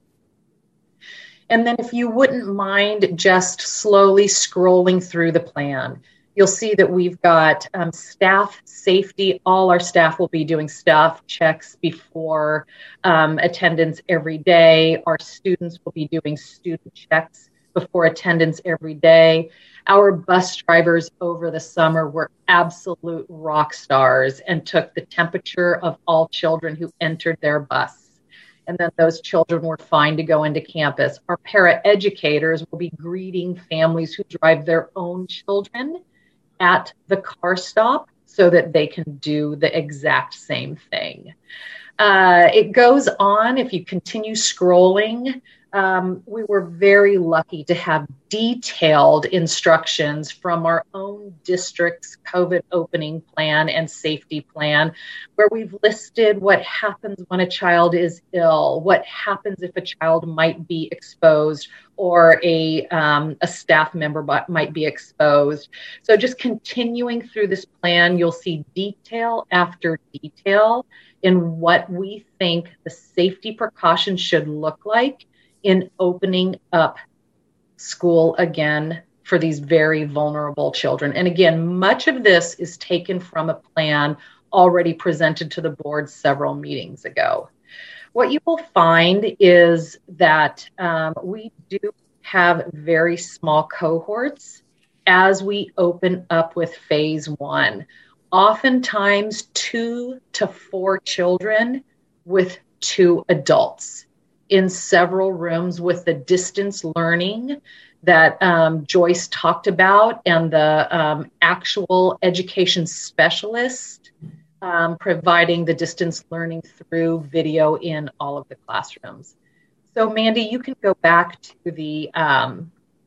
And then if you wouldn't mind just slowly scrolling through the plan, you'll see that we've got staff safety. All our staff will be doing staff checks before attendance every day. Our students will be doing student checks before attendance every day. Our bus drivers over the summer were absolute rock stars and took the temperature of all children who entered their bus. And then those children were fine to go into campus. Our paraeducators will be greeting families who drive their own children at the car stop so that they can do the exact same thing. It goes on. If you continue scrolling, we were very lucky to have detailed instructions from our own district's COVID opening plan and safety plan, where we've listed what happens when a child is ill, what happens if a child might be exposed, or a staff member might be exposed. So just continuing through this plan, you'll see detail after detail in what we think the safety precautions should look like in opening up school again for these very vulnerable children. And again, much of this is taken from a plan already presented to the board several meetings ago. What you will find is that we do have very small cohorts as we open up with phase 1. Oftentimes 2 to 4 children with 2 adults in several rooms with the distance learning that Joyce talked about and the actual education specialist providing the distance learning through video in all of the classrooms. So Mandy, you can go back to the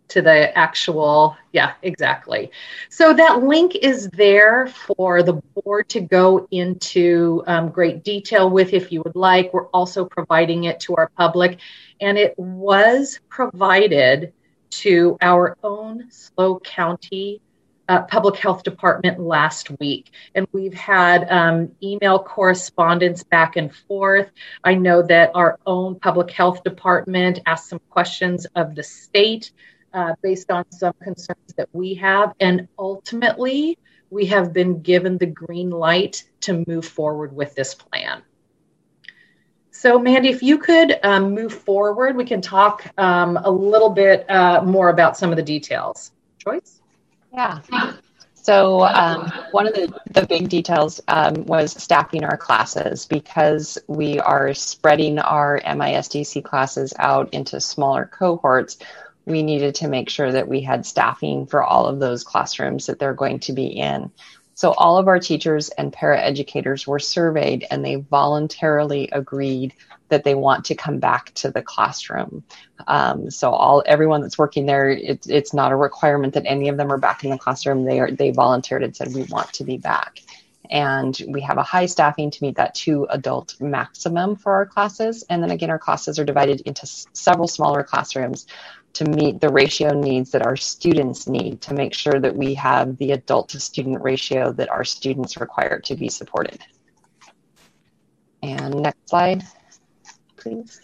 to the actual, yeah, exactly. So that link is there for the board to go into great detail with if you would like. We're also providing it to our public, and it was provided to our own SLO County Public Health Department last week. And we've had email correspondence back and forth. I know that our own Public Health Department asked some questions of the state based on some concerns that we have. And ultimately, we have been given the green light to move forward with this plan. So Mandy, if you could move forward, we can talk a little bit more about some of the details. Joyce? Yeah. So one of the big details was staffing our classes, because we are spreading our MISDC classes out into smaller cohorts. We needed to make sure that we had staffing for all of those classrooms that they're going to be in. So all of our teachers and paraeducators were surveyed, and they voluntarily agreed that they want to come back to the classroom. So everyone that's working there, it's not a requirement that any of them are back in the classroom. They volunteered and said, we want to be back. And we have a high staffing to meet that 2 adult maximum for our classes. And then again, our classes are divided into several smaller classrooms to meet the ratio needs that our students need, to make sure that we have the adult to student ratio that our students require to be supported. And next slide, please.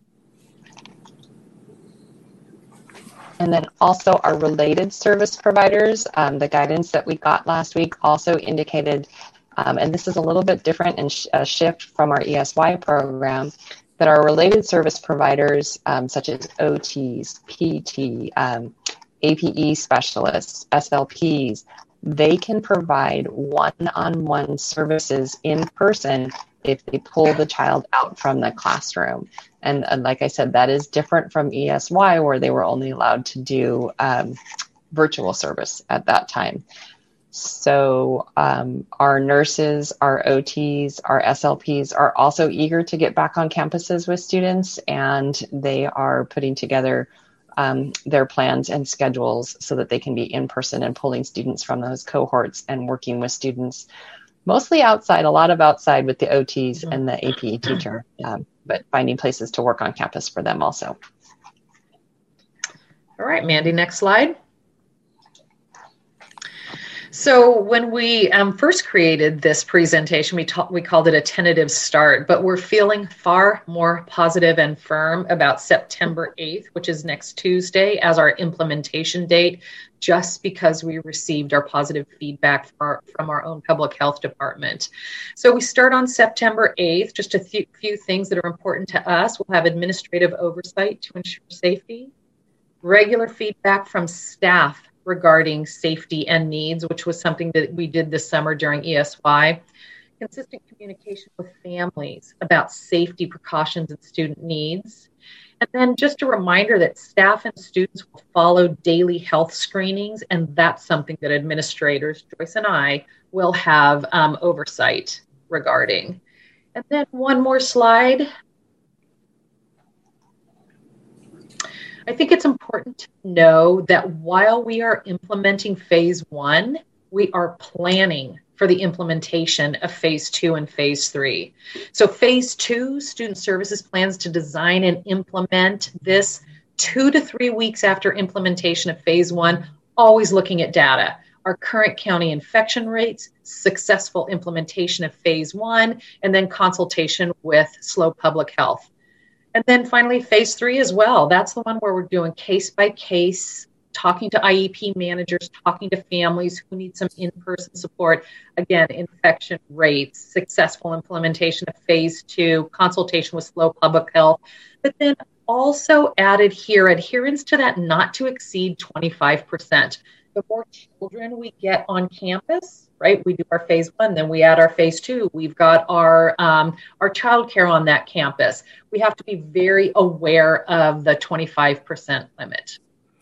And then also our related service providers, the guidance that we got last week also indicated, and this is a little bit different and a shift from our ESY program, that our related service providers, such as OTs, PT, APE specialists, SLPs, they can provide one-on-one services in person if they pull the child out from the classroom. And like I said, that is different from ESY, where they were only allowed to do virtual service at that time. So our nurses, our OTs, our SLPs are also eager to get back on campuses with students, and they are putting together their plans and schedules so that they can be in person and pulling students from those cohorts and working with students, mostly outside, a lot of outside with the OTs and the APE teacher, but finding places to work on campus for them also. All right, Mandy, next slide. So when we first created this presentation, we called it a tentative start, but we're feeling far more positive and firm about September 8th, which is next Tuesday, as our implementation date, just because we received our positive feedback from our own public health department. So we start on September 8th, just a few things that are important to us. We'll have administrative oversight to ensure safety, regular feedback from staff regarding safety and needs, which was something that we did this summer during ESY, consistent communication with families about safety precautions and student needs. And then just a reminder that staff and students will follow daily health screenings, and that's something that administrators, Joyce and I, will have oversight regarding. And then one more slide. I think it's important to know that while we are implementing phase 1, we are planning for the implementation of phase 2 and phase 3. So phase 2, student services plans to design and implement this 2 to 3 weeks after implementation of phase 1, always looking at data. Our current county infection rates, successful implementation of phase 1, and then consultation with SLO Public Health. And then finally, phase 3 as well. That's the one where we're doing case by case, talking to IEP managers, talking to families who need some in-person support. Again, infection rates, successful implementation of phase 2, consultation with SLO Public Health. But then also added here, adherence to that not to exceed 25%. The more children we get on campus, right? We do our phase 1, then we add our phase 2. We've got our childcare on that campus. We have to be very aware of the 25% limit.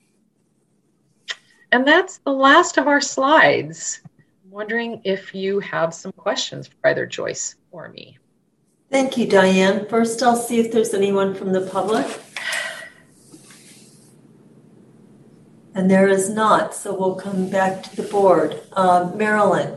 And that's the last of our slides. I'm wondering if you have some questions for either Joyce or me. Thank you, Diane. First, I'll see if there's anyone from the public. And there is not, so we'll come back to the board. Marilyn.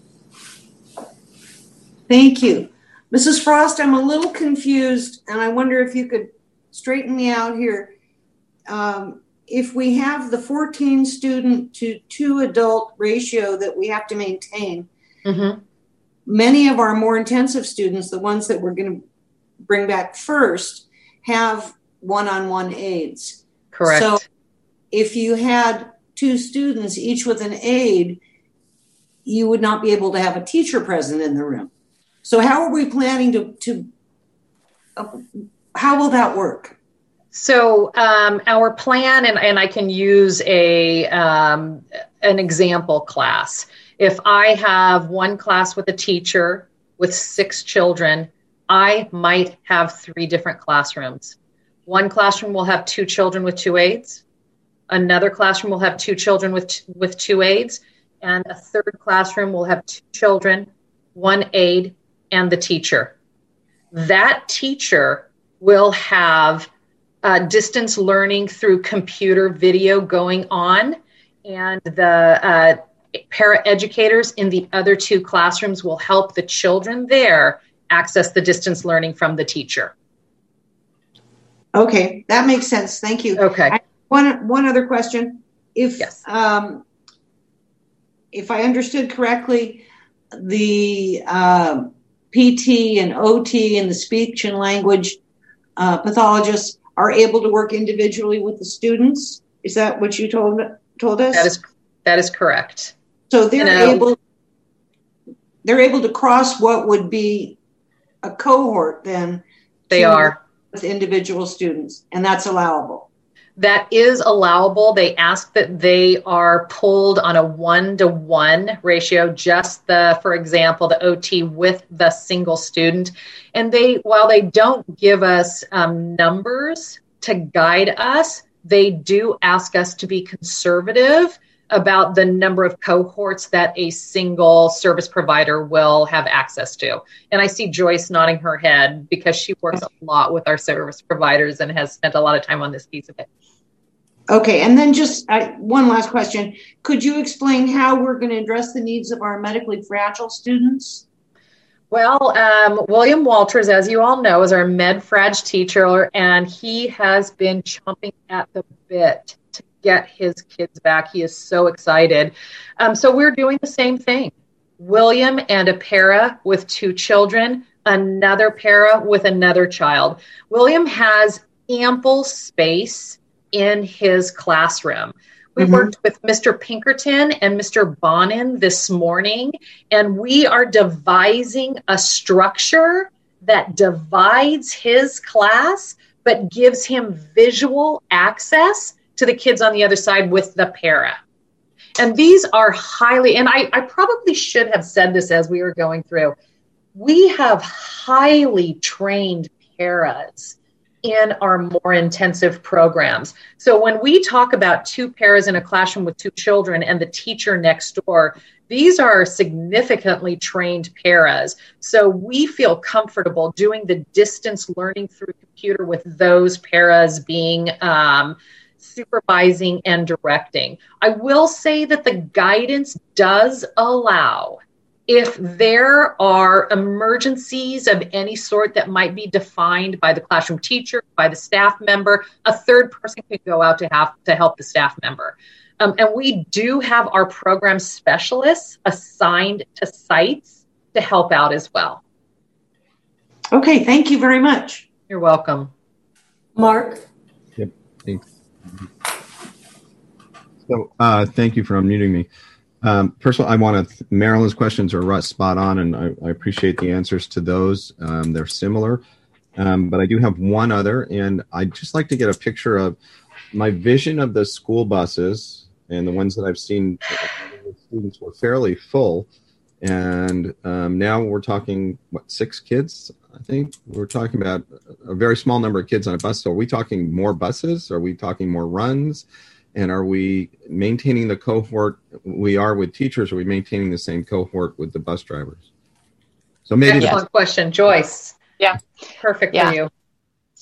Thank you. Mrs. Frost, I'm a little confused, and I wonder if you could straighten me out here. If we have the 14 student to 2 adult ratio that we have to maintain, many of our more intensive students, the ones that we're going to bring back first, have one-on-one aides. Correct. So if you had 2 students, each with an aide, you would not be able to have a teacher present in the room. So how are we planning to how will that work? So our plan, and I can use an example class. If I have one class with a teacher with 6 children, I might have 3 different classrooms. One classroom will have 2 children with 2 aides. Another classroom will have 2 children with 2 aides. And a third classroom will have 2 children, 1 aide, and the teacher. That teacher will have distance learning through computer video going on, and the paraeducators in the other 2 classrooms will help the children there access the distance learning from the teacher. Okay, that makes sense. Thank you. Okay. One other question. If I understood correctly, the PT and OT and the speech and language pathologists are able to work individually with the students. Is that what you told us? That is correct. So they're able to cross what would be a cohort then. They are with individual students, and that's allowable. That is allowable. They ask that they are pulled on a 1-to-1 ratio, just for example, the OT with the single student. And while they don't give us numbers to guide us, they do ask us to be conservative about the number of cohorts that a single service provider will have access to. And I see Joyce nodding her head because she works a lot with our service providers and has spent a lot of time on this piece of it. Okay, and then just one last question. Could you explain how we're going to address the needs of our medically fragile students? Well, William Walters, as you all know, is our med-frag teacher, and he has been chomping at the bit to get his kids back. He is so excited. So we're doing the same thing. William and a para with 2 children, another para with another child. William has ample space in his classroom. We worked with Mr. Pinkerton and Mr. Bonin this morning, and we are devising a structure that divides his class, but gives him visual access to the kids on the other side with the para. And these are highly, and I probably should have said this as we were going through, we have highly trained paras in our more intensive programs. So when we talk about 2 paras in a classroom with 2 children and the teacher next door, these are significantly trained paras. So we feel comfortable doing the distance learning through computer with those paras being supervising and directing. I will say that the guidance does allow, if there are emergencies of any sort that might be defined by the classroom teacher, by the staff member, a third person could go out to help the staff member. And we do have our program specialists assigned to sites to help out as well. Okay, thank you very much. You're welcome. Mark? Yep, thanks. So thank you for unmuting me. First of all, Marilyn's questions are spot on, and I appreciate the answers to those. They're similar, but I do have one other, and I'd just like to get a picture of my vision of the school buses, and the ones that I've seen, the students were fairly full, and now we're talking, 6 kids, I think? We're talking about a very small number of kids on a bus. So are we talking more buses? Are we talking more runs? And are we maintaining the cohort we are with teachers? Or are we maintaining the same cohort with the bus drivers? So maybe excellent question, Joyce. Yeah, perfect for you.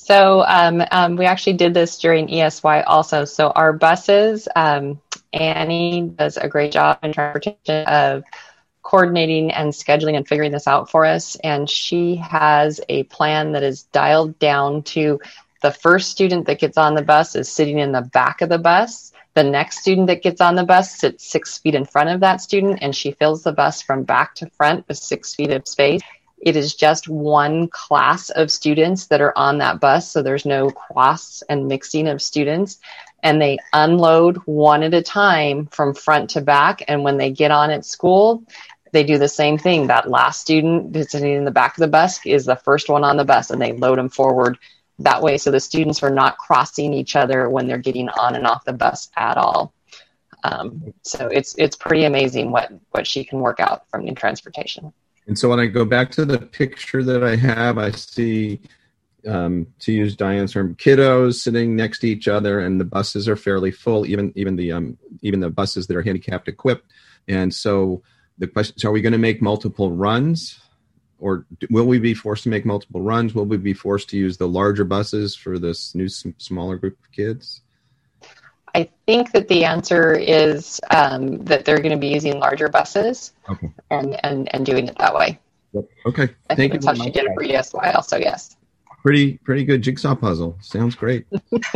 So we actually did this during ESY also. So our buses, Annie does a great job in transportation of coordinating and scheduling and figuring this out for us. And she has a plan that is dialed down to the first student that gets on the bus is sitting in the back of the bus. The next student that gets on the bus sits 6 feet in front of that student, and she fills the bus from back to front with 6 feet of space. It is just one class of students that are on that bus, so there's no cross and mixing of students. And they unload one at a time from front to back. And when they get on at school, they do the same thing. That last student that's sitting in the back of the bus is the first one on the bus, and they load them forward that way. So the students are not crossing each other when they're getting on and off the bus at all. So it's pretty amazing what she can work out from in transportation. And so when I go back to the picture that I have, I see, to use Diane's term, kiddos sitting next to each other, and the buses are fairly full, even the buses that are handicapped equipped. And so the question is, are we going to make multiple runs, or will we be forced to make multiple runs? Will we be forced to use the larger buses for this new smaller group of kids? I think that the answer is that they're going to be using larger buses, okay, and doing it that way. Yep. Okay. I think that's how she did it for ESY also, yes. Pretty good jigsaw puzzle. Sounds great.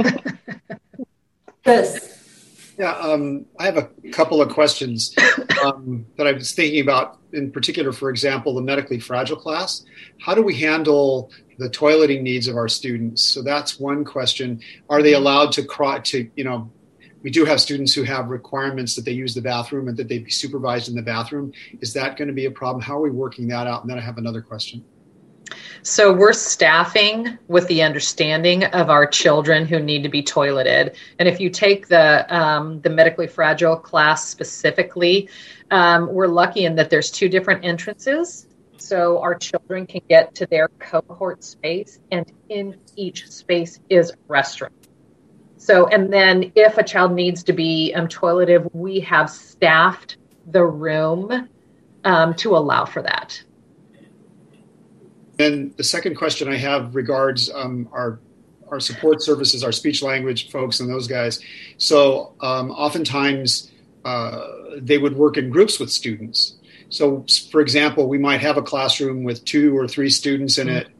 Chris. Yeah, I have a couple of questions that I was thinking about, in particular, for example, the medically fragile class. How do we handle the toileting needs of our students? So that's one question. Are they allowed to we do have students who have requirements that they use the bathroom and that they be supervised in the bathroom. Is that going to be a problem? How are we working that out? And then I have another question. So we're staffing with the understanding of our children who need to be toileted. And if you take the medically fragile class specifically, we're lucky in that there's 2 different entrances. So our children can get to their cohort space, and in each space is a restroom. So, and then if a child needs to be toileted, we have staffed the room to allow for that. And the second question I have regards our support services, our speech language folks and those guys. So oftentimes they would work in groups with students. So for example, we might have a classroom with 2 or 3 students in it,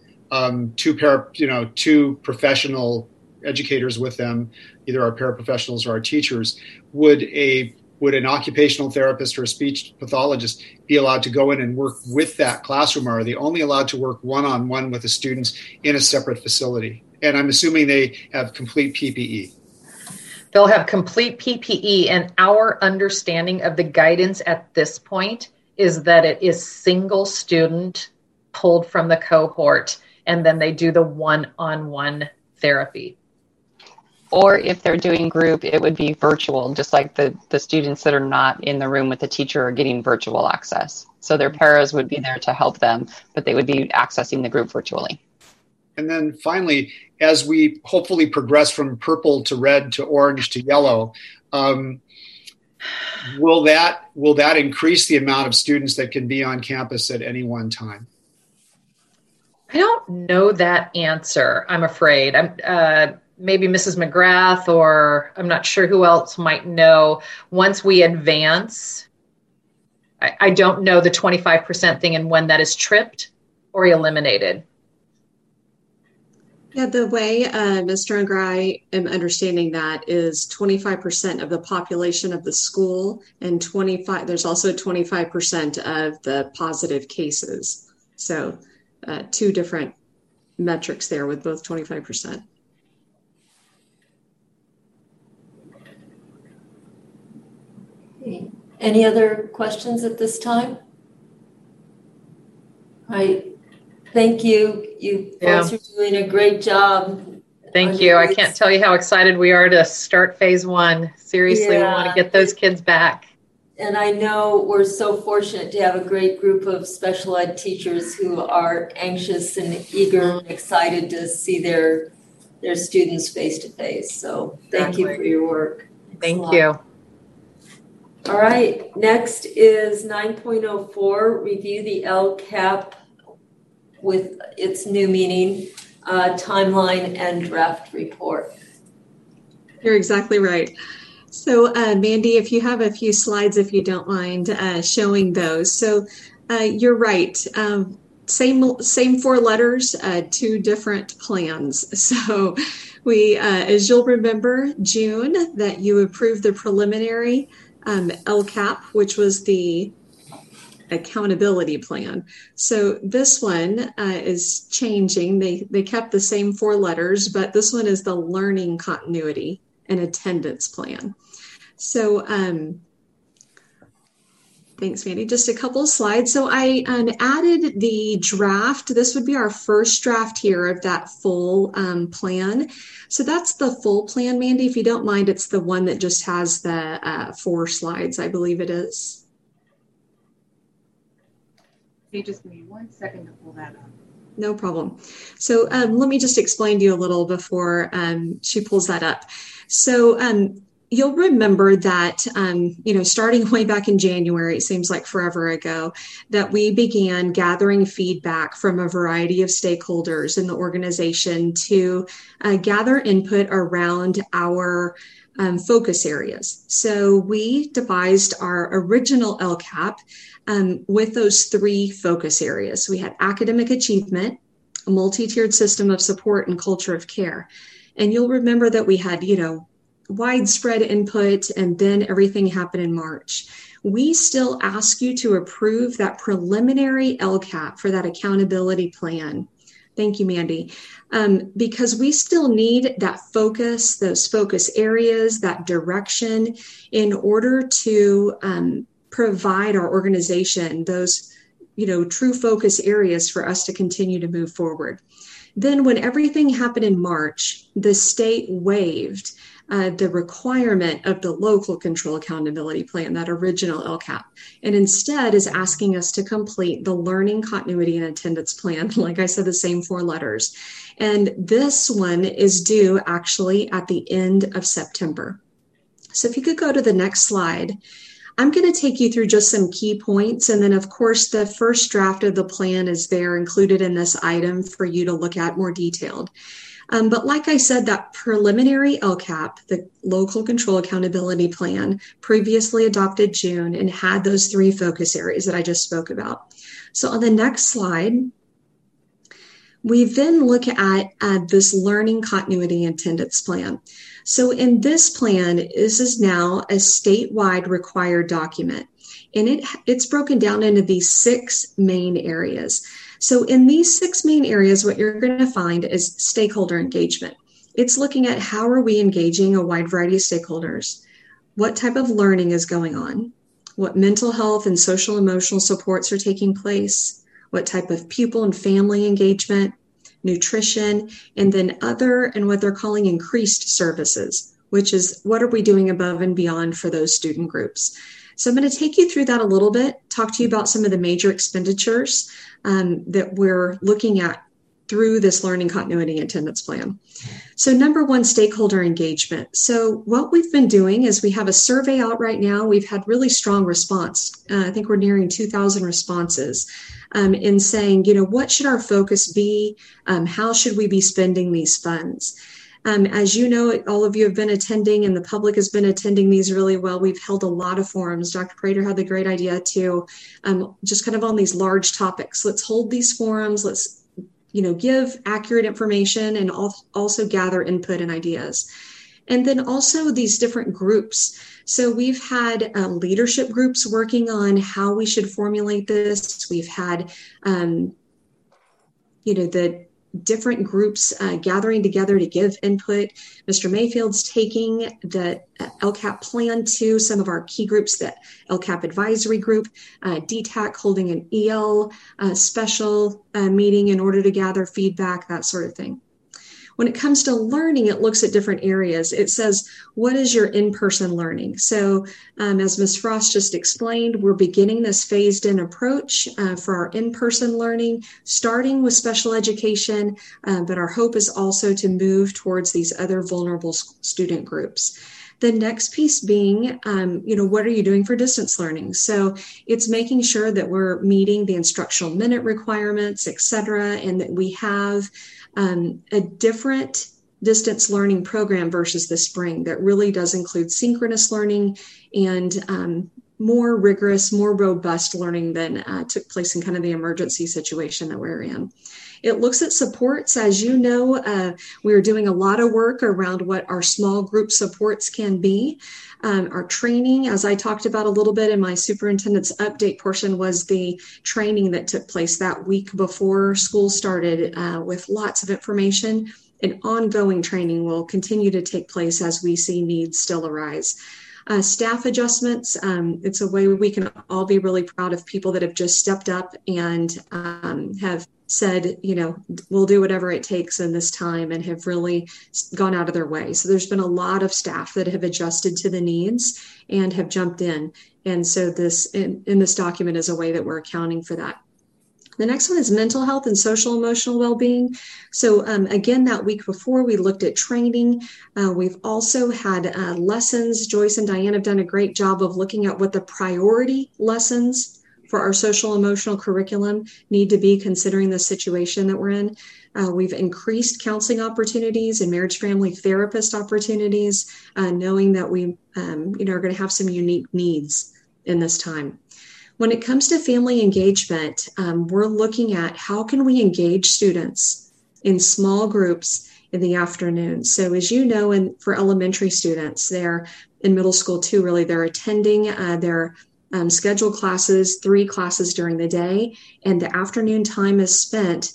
2 professional educators with them, either our paraprofessionals or our teachers. Would an occupational therapist or a speech pathologist be allowed to go in and work with that classroom, or are they only allowed to work one-on-one with the students in a separate facility? And I'm assuming they have complete PPE. They'll have complete PPE, and our understanding of the guidance at this point is that it is single student pulled from the cohort, and then they do the one-on-one therapy. Or if they're doing group, it would be virtual, just like the students that are not in the room with the teacher are getting virtual access. So their paras would be there to help them, but they would be accessing the group virtually. And then finally, as we hopefully progress from purple to red to orange to yellow, will that increase the amount of students that can be on campus at any one time? I don't know that answer, I'm afraid. Maybe Mrs. McGrath, or I'm not sure who else might know. Once we advance, I don't know the 25% thing and when that is tripped or eliminated. Yeah, the way Mr. and I am understanding that is 25% of the population of the school, and there's also 25% of the positive cases. So 2 different metrics there with both 25%. Any other questions at this time? I thank you. You folks are doing a great job. Thank you. I can't tell you how excited we are to start phase 1. Seriously, we want to get those kids back. And I know we're so fortunate to have a great group of special ed teachers who are anxious and eager and excited to see their students face to face. So thank you for your work. Thank you. All right, next is 9.04, review the LCAP with its new meaning. timeline and draft report. You're exactly right. So, Mandy, if you have a few slides, if you don't mind showing those. So, you're right. Same four letters, two different plans. So, we, as you'll remember, June, that you approved the preliminary LCAP, which was the accountability plan. So this one is changing. They kept the same four letters, but this one is the learning continuity and attendance plan. So thanks, Mandy. Just a couple of slides. So I added the draft. This would be our first draft here of that full plan. So that's the full plan, Mandy. If you don't mind, it's the one that just has the 4 slides, I believe it is. Hey, just give me 1 second to pull that up. No problem. So let me just explain to you a little before she pulls that up. So you'll remember that, starting way back in January, it seems like forever ago, that we began gathering feedback from a variety of stakeholders in the organization to gather input around our focus areas. So we devised our original LCAP with those 3 focus areas. We had academic achievement, a multi-tiered system of support, and culture of care. And you'll remember that we had, widespread input, and then everything happened in March. We still ask you to approve that preliminary LCAP for that accountability plan. Thank you, Mandy. Because we still need that focus, those focus areas, that direction in order to provide our organization those, true focus areas for us to continue to move forward. Then when everything happened in March, the state waived the requirement of the local control accountability plan, that original LCAP, and instead is asking us to complete the learning continuity and attendance plan. Like I said, the same 4 letters. And this one is due actually at the end of September. So if you could go to the next slide, I'm going to take you through just some key points. And then, of course, the first draft of the plan is there included in this item for you to look at more detailed. But like I said, that preliminary LCAP, the local control accountability plan, previously adopted June and had those 3 focus areas that I just spoke about. So on the next slide, we then look at this learning continuity and attendance plan. So in this plan, this is now a statewide required document, and it's broken down into these 6 main areas. So in these 6 main areas, what you're going to find is stakeholder engagement. It's looking at how are we engaging a wide variety of stakeholders, what type of learning is going on, what mental health and social emotional supports are taking place, what type of pupil and family engagement, nutrition, and then other and what they're calling increased services, which is what are we doing above and beyond for those student groups. So I'm going to take you through that a little bit, talk to you about some of the major expenditures that we're looking at through this learning continuity attendance plan. So number 1, stakeholder engagement. So what we've been doing is we have a survey out right now. We've had really strong response. I think we're nearing 2,000 responses in saying, what should our focus be? How should we be spending these funds? As you know, all of you have been attending and the public has been attending these really well. We've held a lot of forums. Dr. Prater had the great idea to just kind of on these large topics. Let's hold these forums. Let's, give accurate information and also gather input and ideas. And then also these different groups. So we've had leadership groups working on how we should formulate this. We've had, the different groups gathering together to give input. Mr. Mayfield's taking the LCAP plan to some of our key groups, the LCAP advisory group, DTAC holding an EL special meeting in order to gather feedback, that sort of thing. When it comes to learning, it looks at different areas. It says, what is your in-person learning? So as Ms. Frost just explained, we're beginning this phased-in approach for our in-person learning, starting with special education, but our hope is also to move towards these other vulnerable student groups. The next piece being, what are you doing for distance learning? So it's making sure that we're meeting the instructional minute requirements, et cetera, and that we have a different distance learning program versus the spring that really does include synchronous learning and more rigorous, more robust learning than took place in kind of the emergency situation that we're in. It looks at supports. As you know, we're doing a lot of work around what our small group supports can be. Our training, as I talked about a little bit in my superintendent's update portion, was the training that took place that week before school started with lots of information. And ongoing training will continue to take place as we see needs still arise. Staff adjustments, it's a way we can all be really proud of people that have just stepped up and have said, we'll do whatever it takes in this time, and have really gone out of their way. So there's been a lot of staff that have adjusted to the needs and have jumped in. And so this in this document is a way that we're accounting for that. The next one is mental health and social emotional well-being. So again, that week before we looked at training. We've also had lessons. Joyce and Diane have done a great job of looking at what the priority lessons for our social emotional curriculum need to be, considering the situation that we're in. We've increased counseling opportunities and marriage family therapist opportunities, knowing that we are going to have some unique needs in this time. When it comes to family engagement, we're looking at how can we engage students in small groups in the afternoon. So as you know, and for elementary students, they're in middle school too, really, they're attending their scheduled classes, 3 classes during the day, and the afternoon time is spent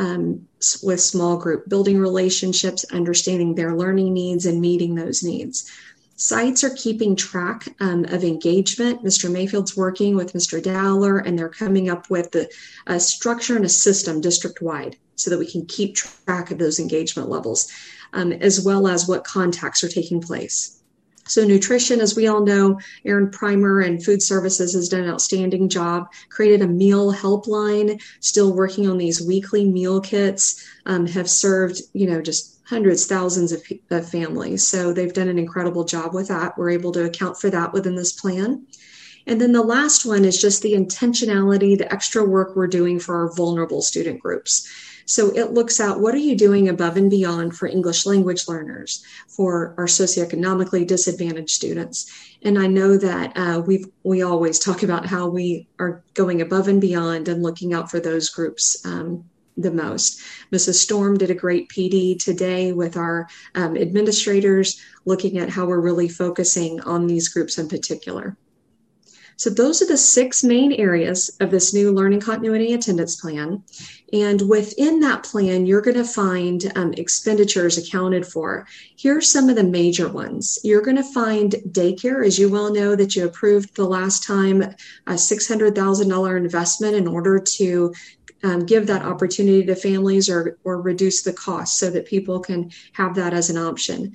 with small group, building relationships, understanding their learning needs, and meeting those needs. Sites are keeping track of engagement. Mr. Mayfield's working with Mr. Dowler, and they're coming up with a structure and a system district-wide so that we can keep track of those engagement levels, as well as what contacts are taking place. So nutrition, as we all know, Aaron Primer and Food Services has done an outstanding job, created a meal helpline, still working on these weekly meal kits, have served, just hundreds, thousands of families. So they've done an incredible job with that. We're able to account for that within this plan. And then the last one is just the intentionality, the extra work we're doing for our vulnerable student groups. So it looks at what are you doing above and beyond for English language learners, for our socioeconomically disadvantaged students. And I know that we always talk about how we are going above and beyond and looking out for those groups the most. Mrs. Storm did a great PD today with our administrators, looking at how we're really focusing on these groups in particular. So those are the 6 main areas of this new learning continuity attendance plan. And within that plan, you're going to find expenditures accounted for. Here are some of the major ones. You're going to find daycare, as you well know that you approved the last time, a $600,000 investment in order to give that opportunity to families or reduce the cost so that people can have that as an option.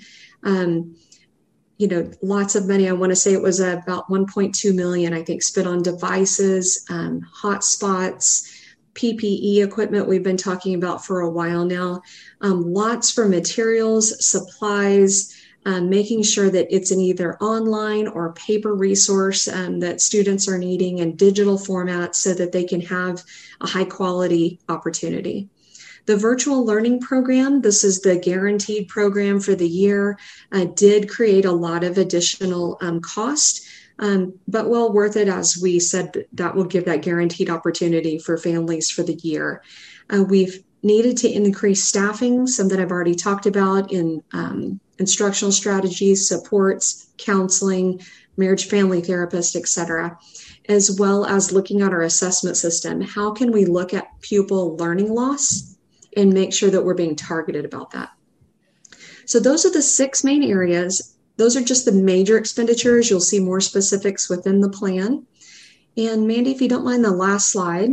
Lots of money. I want to say it was about $1.2 million, I think, spent on devices, hotspots, PPE equipment we've been talking about for a while now. Lots for materials, supplies, making sure that it's in either online or paper resource that students are needing in digital formats so that they can have a high quality opportunity. The virtual learning program, this is the guaranteed program for the year, did create a lot of additional cost, but well worth it. As we said, that will give that guaranteed opportunity for families for the year. We've needed to increase staffing, some that I've already talked about in instructional strategies, supports, counseling, marriage family therapist, et cetera, as well as looking at our assessment system. How can we look at pupil learning loss and make sure that we're being targeted about that? So those are the 6 main areas. Those are just the major expenditures. You'll see more specifics within the plan. And Mandy, if you don't mind, the last slide.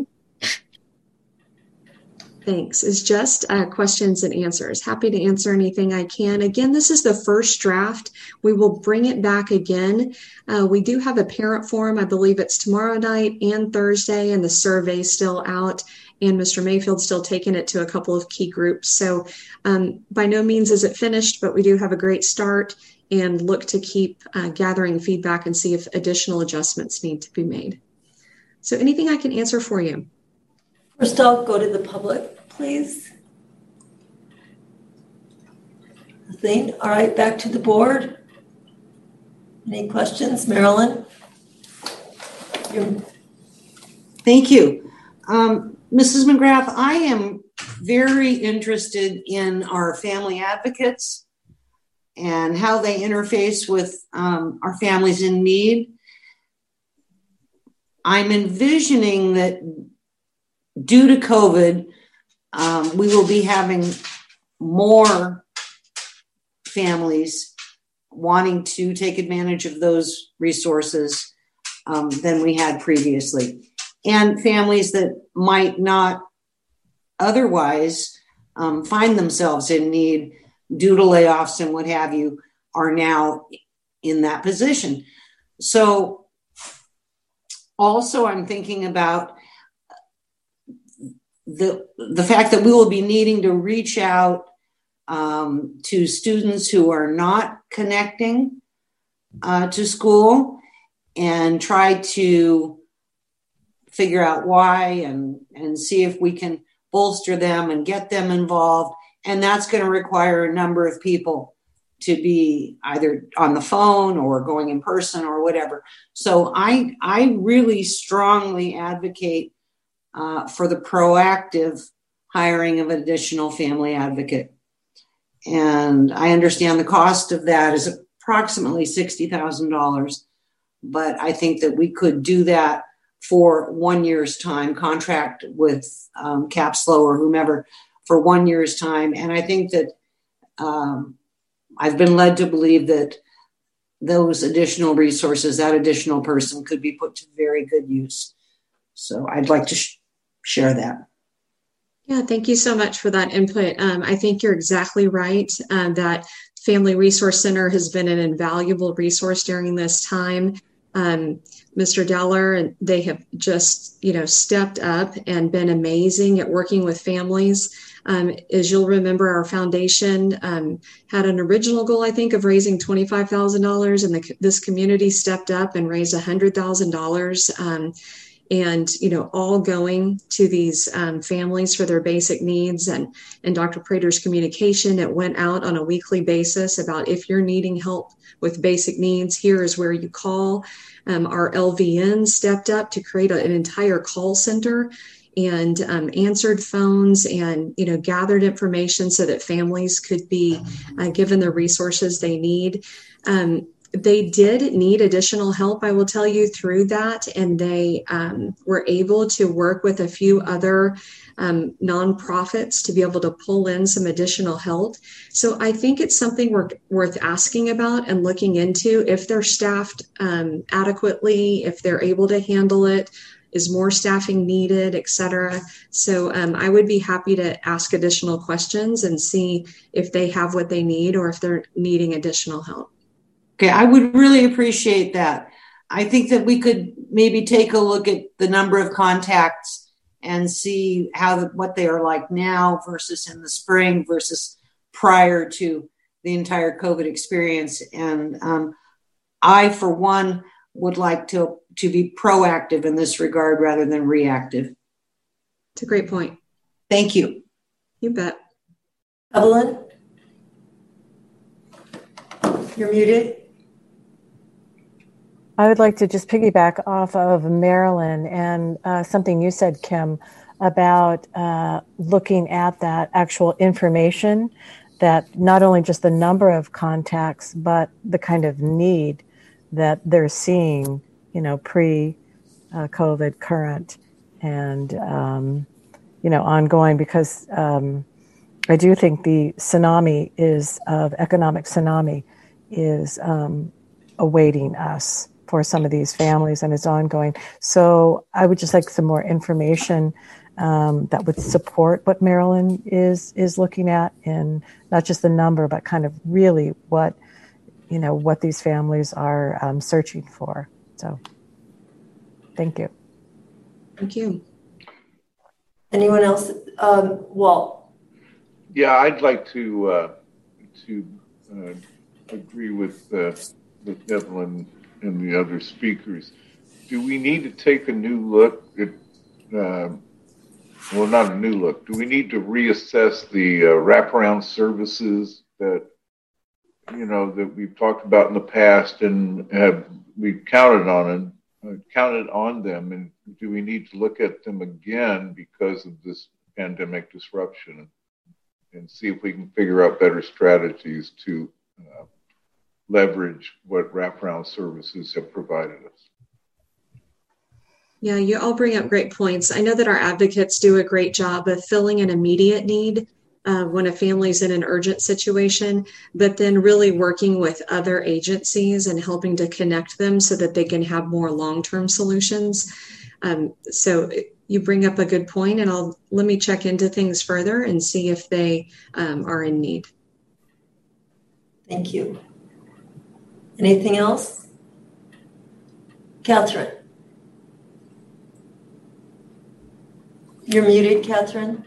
Thanks. Is just questions and answers. Happy to answer anything I can. Again, this is the first draft. We will bring it back again. We do have a parent forum. I believe it's tomorrow night and Thursday, and the survey's still out. And Mr. Mayfield's still taking it to a couple of key groups. So by no means is it finished, but we do have a great start. and look to keep gathering feedback and see if additional adjustments need to be made. So anything I can answer for you? First, I'll go to the public, please. Nothing. All right, back to the board. Any questions, Marilyn? Thank you. Mrs. McGrath, I am very interested in our family advocates and how they interface with our families in need. I'm envisioning that due to COVID, we will be having more families wanting to take advantage of those resources than we had previously. And families that might not otherwise find themselves in need due to layoffs and what have you are now in that position. So also I'm thinking about the fact that we will be needing to reach out to students who are not connecting to school and try to figure out why and see if we can bolster them and get them involved. And that's going to require a number of people to be either on the phone or going in person or whatever. So I really strongly advocate for the proactive hiring of an additional family advocate. And I understand the cost of that is approximately $60,000, but I think that we could do that for 1 year's time, contract with Capslo or whomever for 1 year's time. And I think that I've been led to believe that those additional resources, that additional person could be put to very good use. So I'd like to share that. Yeah, thank you so much for that input. I think you're exactly right that Family Resource Center has been an invaluable resource during this time. Mr. Deller, and they have just, stepped up and been amazing at working with families. As you'll remember, our foundation had an original goal, I think, of raising $25,000, and this community stepped up and raised $100,000. And, all going to these families for their basic needs. And Dr. Prater's communication, it went out on a weekly basis about if you're needing help with basic needs, here is where you call. Our LVN stepped up to create an entire call center and answered phones and, gathered information so that families could be given the resources they need. They did need additional help, I will tell you, through that, and they were able to work with a few other nonprofits to be able to pull in some additional help. So I think it's something worth asking about and looking into if they're staffed adequately, if they're able to handle it, is more staffing needed, et cetera. So I would be happy to ask additional questions and see if they have what they need or if they're needing additional help. Okay, I would really appreciate that. I think that we could maybe take a look at the number of contacts and see what they are like now versus in the spring versus prior to the entire COVID experience. And I, for one, would like to be proactive in this regard rather than reactive. It's a great point. Thank you. You bet. Evelyn, you're muted. I would like to just piggyback off of Marilyn and something you said, Kim, about looking at that actual information, that not only just the number of contacts, but the kind of need that they're seeing, pre-COVID, current, and, ongoing, because I do think the economic tsunami is awaiting us for some of these families, and it's ongoing. So I would just like some more information that would support what Marilyn is looking at, and not just the number, but kind of really what these families are searching for. So thank you. Thank you. Anyone else? Walt. Yeah, I'd like to agree with Evelyn and the other speakers. Do we need to take a new look at, well, not a new look. Do we need to reassess the wraparound services that, that we've talked about in the past and we've counted on them? And do we need to look at them again because of this pandemic disruption and see if we can figure out better strategies to leverage what wraparound services have provided us? Yeah, you all bring up great points. I know that our advocates do a great job of filling an immediate need when a family's in an urgent situation, but then really working with other agencies and helping to connect them so that they can have more long-term solutions. So you bring up a good point, and let me check into things further and see if they are in need. Thank you. Anything else? Catherine. You're muted, Catherine.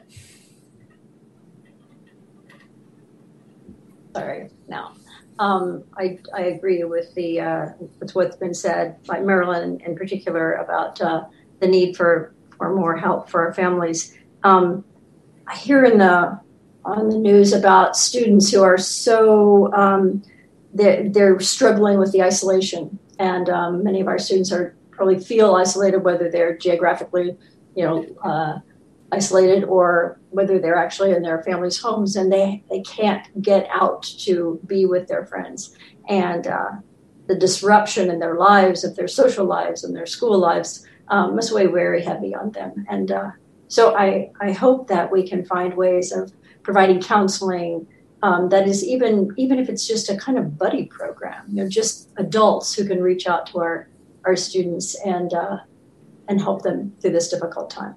Sorry, no. I agree with with what's been said by Marilyn in particular about the need for more help for our families. I hear on the news about students who are so they're struggling with the isolation, and many of our students probably feel isolated, whether they're geographically, isolated or whether they're actually in their families' homes, and they can't get out to be with their friends. And the disruption in their lives, of their social lives and their school lives, must weigh very heavy on them. And so I hope that we can find ways of providing counseling that is even if it's just a kind of buddy program, just adults who can reach out to our students and help them through this difficult time.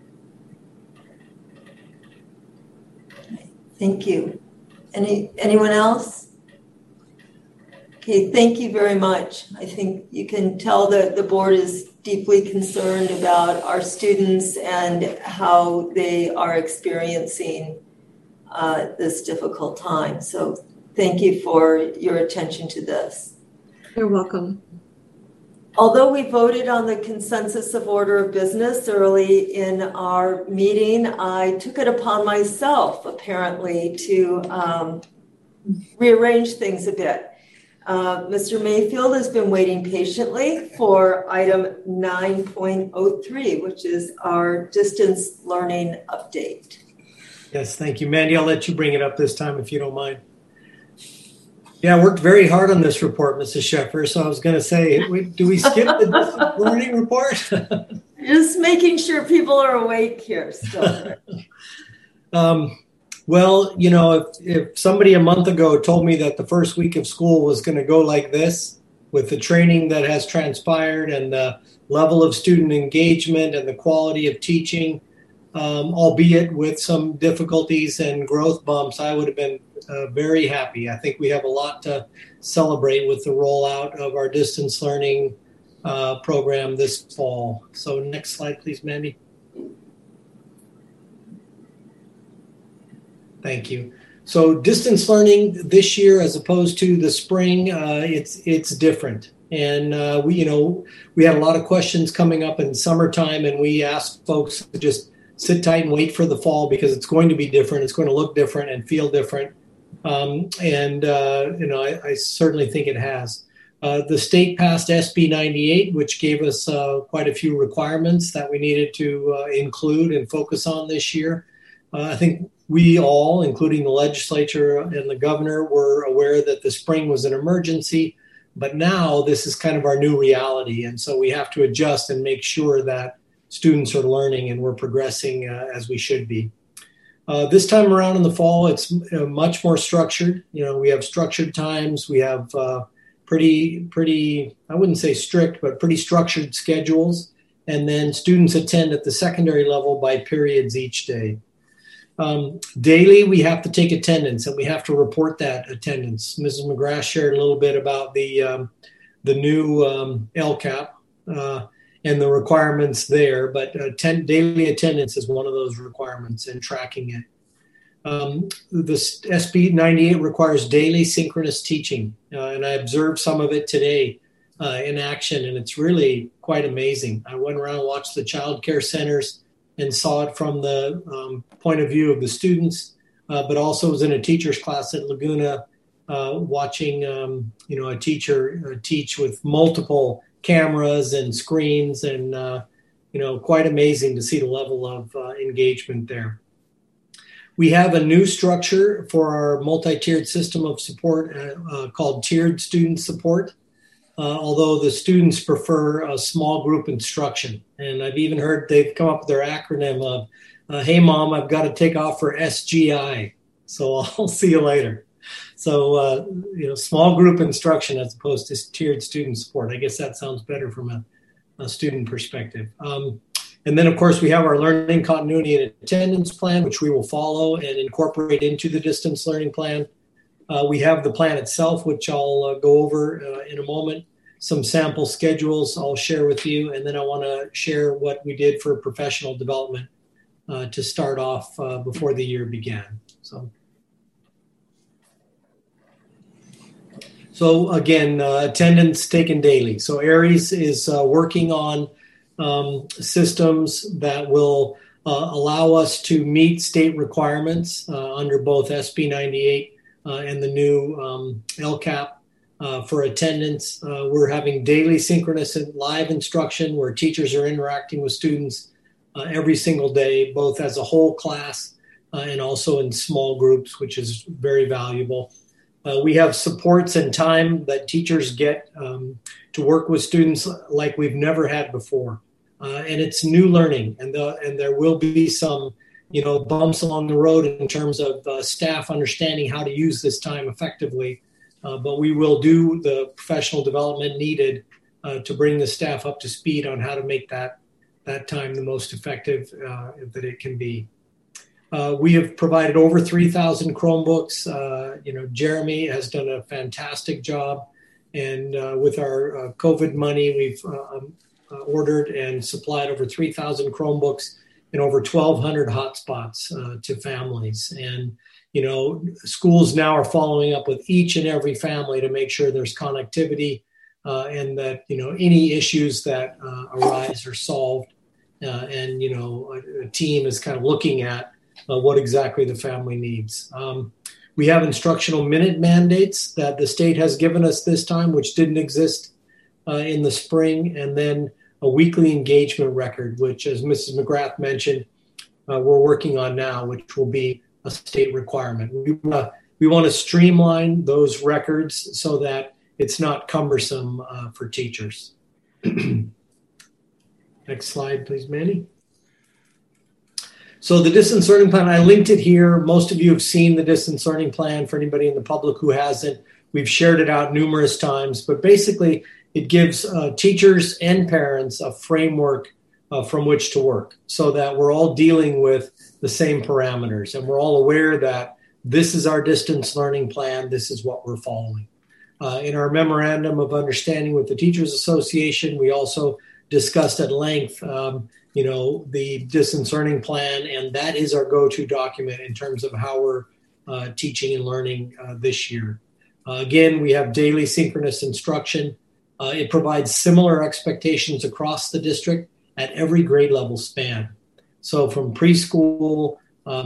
Thank you. Anyone else? Okay, thank you very much. I think you can tell that the board is deeply concerned about our students and how they are experiencing this difficult time. So thank you for your attention to this. You're welcome. Although we voted on the consensus of order of business early in our meeting, I took it upon myself, apparently, to rearrange things a bit. Mr. Mayfield has been waiting patiently for item 9.03, which is our distance learning update. Yes, thank you, Mandy. I'll let you bring it up this time if you don't mind. Yeah, I worked very hard on this report, Mrs. Sheffer. So I was going to say, do we skip the distance learning report? Just making sure people are awake here still. Well, if somebody a month ago told me that the first week of school was going to go like this, with the training that has transpired and the level of student engagement and the quality of teaching, albeit with some difficulties and growth bumps, I would have been very happy. I think we have a lot to celebrate with the rollout of our distance learning program this fall. So next slide, please, Mandy. Thank you. So distance learning this year, as opposed to the spring, it's different. And we had a lot of questions coming up in summertime, and we asked folks to just sit tight and wait for the fall because it's going to be different. It's going to look different and feel different. I certainly think it has. The state passed SB 98, which gave us quite a few requirements that we needed to include and focus on this year. I think we all, including the legislature and the governor, were aware that the spring was an emergency, but now this is kind of our new reality. And so we have to adjust and make sure that students are learning and we're progressing as we should be. This time around in the fall, it's much more structured. We have structured times. We have pretty, I wouldn't say strict, but pretty structured schedules. And then students attend at the secondary level by periods each day. Daily, we have to take attendance and we have to report that attendance. Mrs. McGrath shared a little bit about the new LCAP and the requirements there, but daily attendance is one of those requirements and tracking it. The SB 98 requires daily synchronous teaching, and I observed some of it today in action, and it's really quite amazing. I went around and watched the child care centers and saw it from the point of view of the students, but also was in a teacher's class at Laguna watching a teacher teach with multiple cameras and screens, and quite amazing to see the level of engagement there. We have a new structure for our multi-tiered system of support called tiered student support, although the students prefer a small group instruction. And I've even heard they've come up with their acronym of, hey, Mom, I've got to take off for SGI, so I'll see you later. So, small group instruction as opposed to tiered student support. I guess that sounds better from a student perspective. And then, of course, we have our learning continuity and attendance plan, which we will follow and incorporate into the distance learning plan. We have the plan itself, which I'll go over in a moment. Some sample schedules I'll share with you. And then I want to share what we did for professional development to start off before the year began. So again, attendance taken daily. So ARIES is working on systems that will allow us to meet state requirements under both SB 98 and the new LCAP for attendance. We're having daily synchronous and live instruction where teachers are interacting with students every single day, both as a whole class and also in small groups, which is very valuable. We have supports and time that teachers get to work with students like we've never had before. And it's new learning, and there will be some, bumps along the road in terms of staff understanding how to use this time effectively. But we will do the professional development needed to bring the staff up to speed on how to make that time the most effective that it can be. We have provided over 3,000 Chromebooks. Jeremy has done a fantastic job. And with our COVID money, we've ordered and supplied over 3,000 Chromebooks and over 1,200 hotspots to families. And, schools now are following up with each and every family to make sure there's connectivity and that, any issues that arise are solved. And a team is kind of looking at what exactly the family needs. We have instructional minute mandates that the state has given us this time, which didn't exist in the spring, and then a weekly engagement record, which, as Mrs. McGrath mentioned, we're working on now, which will be a state requirement. We want to streamline those records so that it's not cumbersome for teachers. Next slide, please, Manny. So the distance learning plan, I linked it here. Most of you have seen the distance learning plan. For anybody in the public who hasn't, we've shared it out numerous times. But basically, it gives teachers and parents a framework from which to work so that we're all dealing with the same parameters. And we're all aware that this is our distance learning plan. This is what we're following. In our memorandum of understanding with the Teachers Association, we also discussed at length the distance learning plan, and that is our go-to document in terms of how we're teaching and learning this year. Again, we have daily synchronous instruction. It provides similar expectations across the district at every grade level span. So from preschool,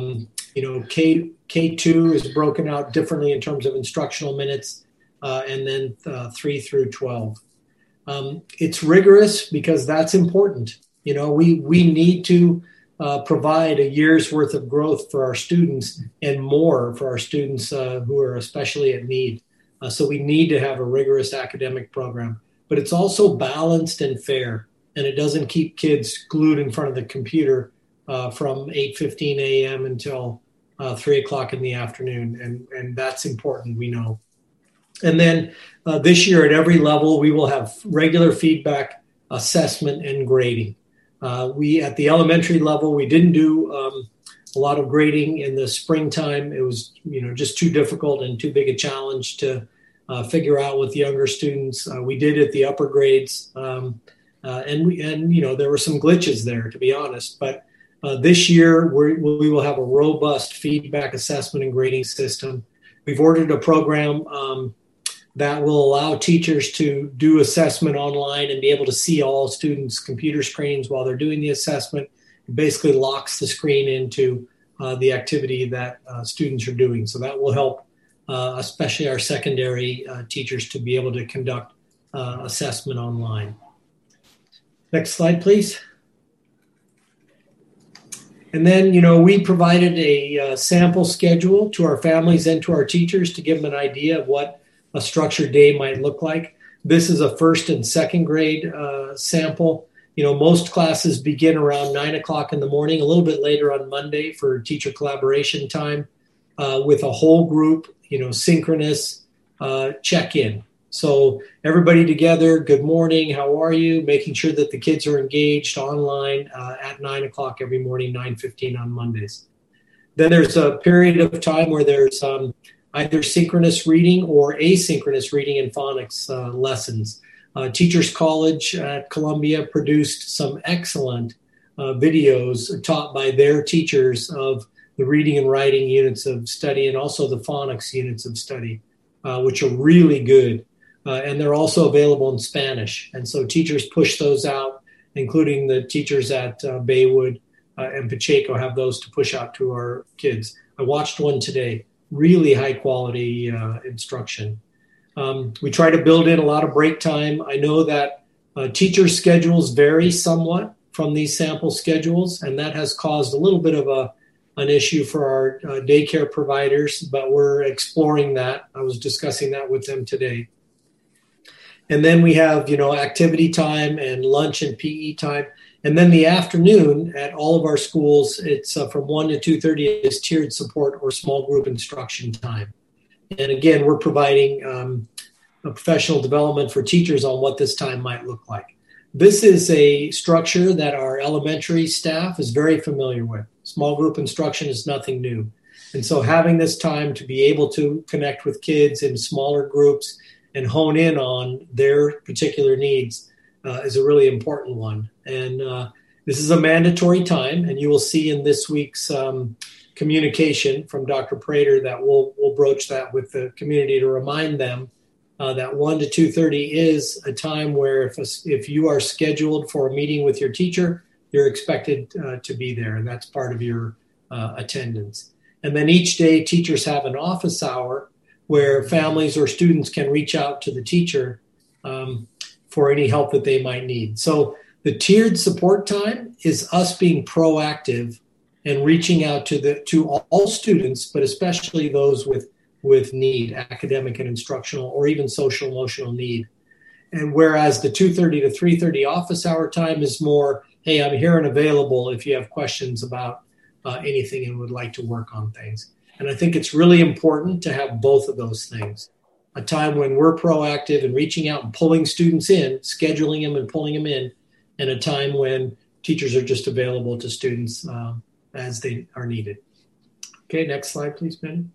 K2 is broken out differently in terms of instructional minutes, and then 3 through 12. It's rigorous because that's important. We need to provide a year's worth of growth for our students and more for our students who are especially at need. So we need to have a rigorous academic program, but it's also balanced and fair, and it doesn't keep kids glued in front of the computer from 8:15 a.m. until 3 o'clock in the afternoon, and that's important, we know. And then this year at every level, we will have regular feedback, assessment, and grading. We at the elementary level, we didn't do a lot of grading in the springtime. It was just too difficult and too big a challenge to figure out with younger students. We did at the upper grades, and there were some glitches there, to be honest. But This year, we will have a robust feedback assessment and grading system. We've ordered a program that will allow teachers to do assessment online and be able to see all students' computer screens while they're doing the assessment. It basically locks the screen into the activity that students are doing. So that will help, especially our secondary teachers, to be able to conduct assessment online. Next slide, please. And then, we provided a sample schedule to our families and to our teachers to give them an idea of what a structured day might look like. This is a first and second grade sample. Most classes begin around 9 o'clock in the morning, a little bit later on Monday for teacher collaboration time with a whole group, synchronous check-in. So everybody together, good morning, how are you? Making sure that the kids are engaged online at 9 o'clock every morning, 9:15 on Mondays. Then there's a period of time where there's either synchronous reading or asynchronous reading and phonics lessons. Teachers College at Columbia produced some excellent videos taught by their teachers of the reading and writing units of study and also the phonics units of study, which are really good. And they're also available in Spanish. And so teachers push those out, including the teachers at Baywood and Pacheco have those to push out to our kids. I watched one today, really high quality instruction. We try to build in a lot of break time. I know that teacher schedules vary somewhat from these sample schedules, and that has caused a little bit of an issue for our daycare providers, but we're exploring that. I was discussing that with them today. And then we have, activity time and lunch and PE time. And then the afternoon at all of our schools, it's from 1 to 2:30 is tiered support or small group instruction time. And again, we're providing a professional development for teachers on what this time might look like. This is a structure that our elementary staff is very familiar with. Small group instruction is nothing new. And so having this time to be able to connect with kids in smaller groups and hone in on their particular needs is a really important one. And this is a mandatory time, and you will see in this week's communication from Dr. Prater that we'll broach that with the community to remind them that 1 to 2:30 is a time where if you are scheduled for a meeting with your teacher, you're expected to be there, and that's part of your attendance. And then each day, teachers have an office hour where families or students can reach out to the teacher for any help that they might need. So the tiered support time is us being proactive and reaching out to all students, but especially those with need, academic and instructional, or even social emotional need. And whereas the 2:30 to 3:30 office hour time is more, hey, I'm here and available if you have questions about anything and would like to work on things. And I think it's really important to have both of those things. A time when we're proactive and reaching out and pulling students in, scheduling them and pulling them in, and a time when teachers are just available to students as they are needed. Okay, next slide, please, Ben.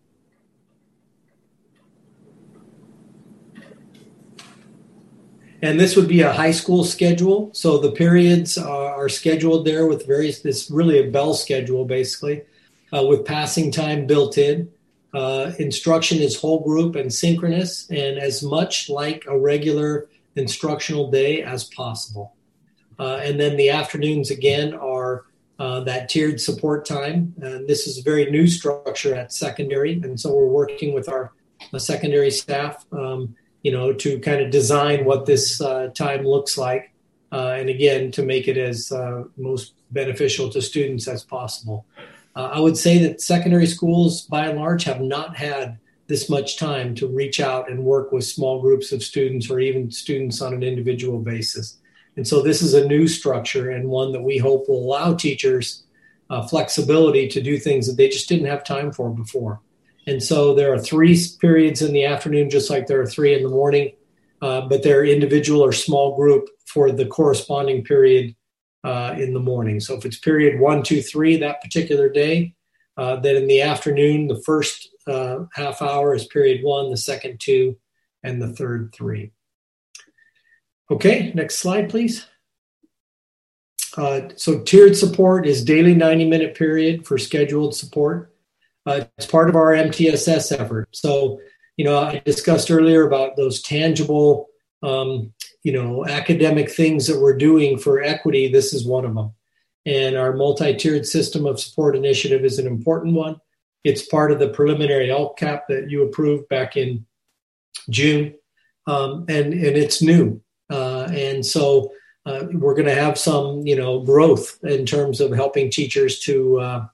And this would be a high school schedule. So the periods are scheduled there with it's really a bell schedule, basically, with passing time built in. Instruction is whole group and synchronous and as much like a regular instructional day as possible. And then the afternoons, again, are that tiered support time. And this is a very new structure at secondary. And so we're working with our secondary staff to kind of design what this time looks like. And again, to make it as most beneficial to students as possible. I would say that secondary schools, by and large, have not had this much time to reach out and work with small groups of students or even students on an individual basis. And so this is a new structure and one that we hope will allow teachers flexibility to do things that they just didn't have time for before. And so there are 3 periods in the afternoon, just like there are 3 in the morning, but they're individual or small group for the corresponding period in the morning. So if it's period 1, 2, 3 that particular day, then in the afternoon, the first half hour is period 1, the second 2, and the third 3. Okay, next slide, please. So tiered support is daily 90-minute period for scheduled support. It's part of our MTSS effort. So, I discussed earlier about those tangible, academic things that we're doing for equity. This is one of them. And our multi-tiered system of support initiative is an important one. It's part of the preliminary LCAP that you approved back in June. And it's new. And so we're going to have some, growth in terms of helping teachers to,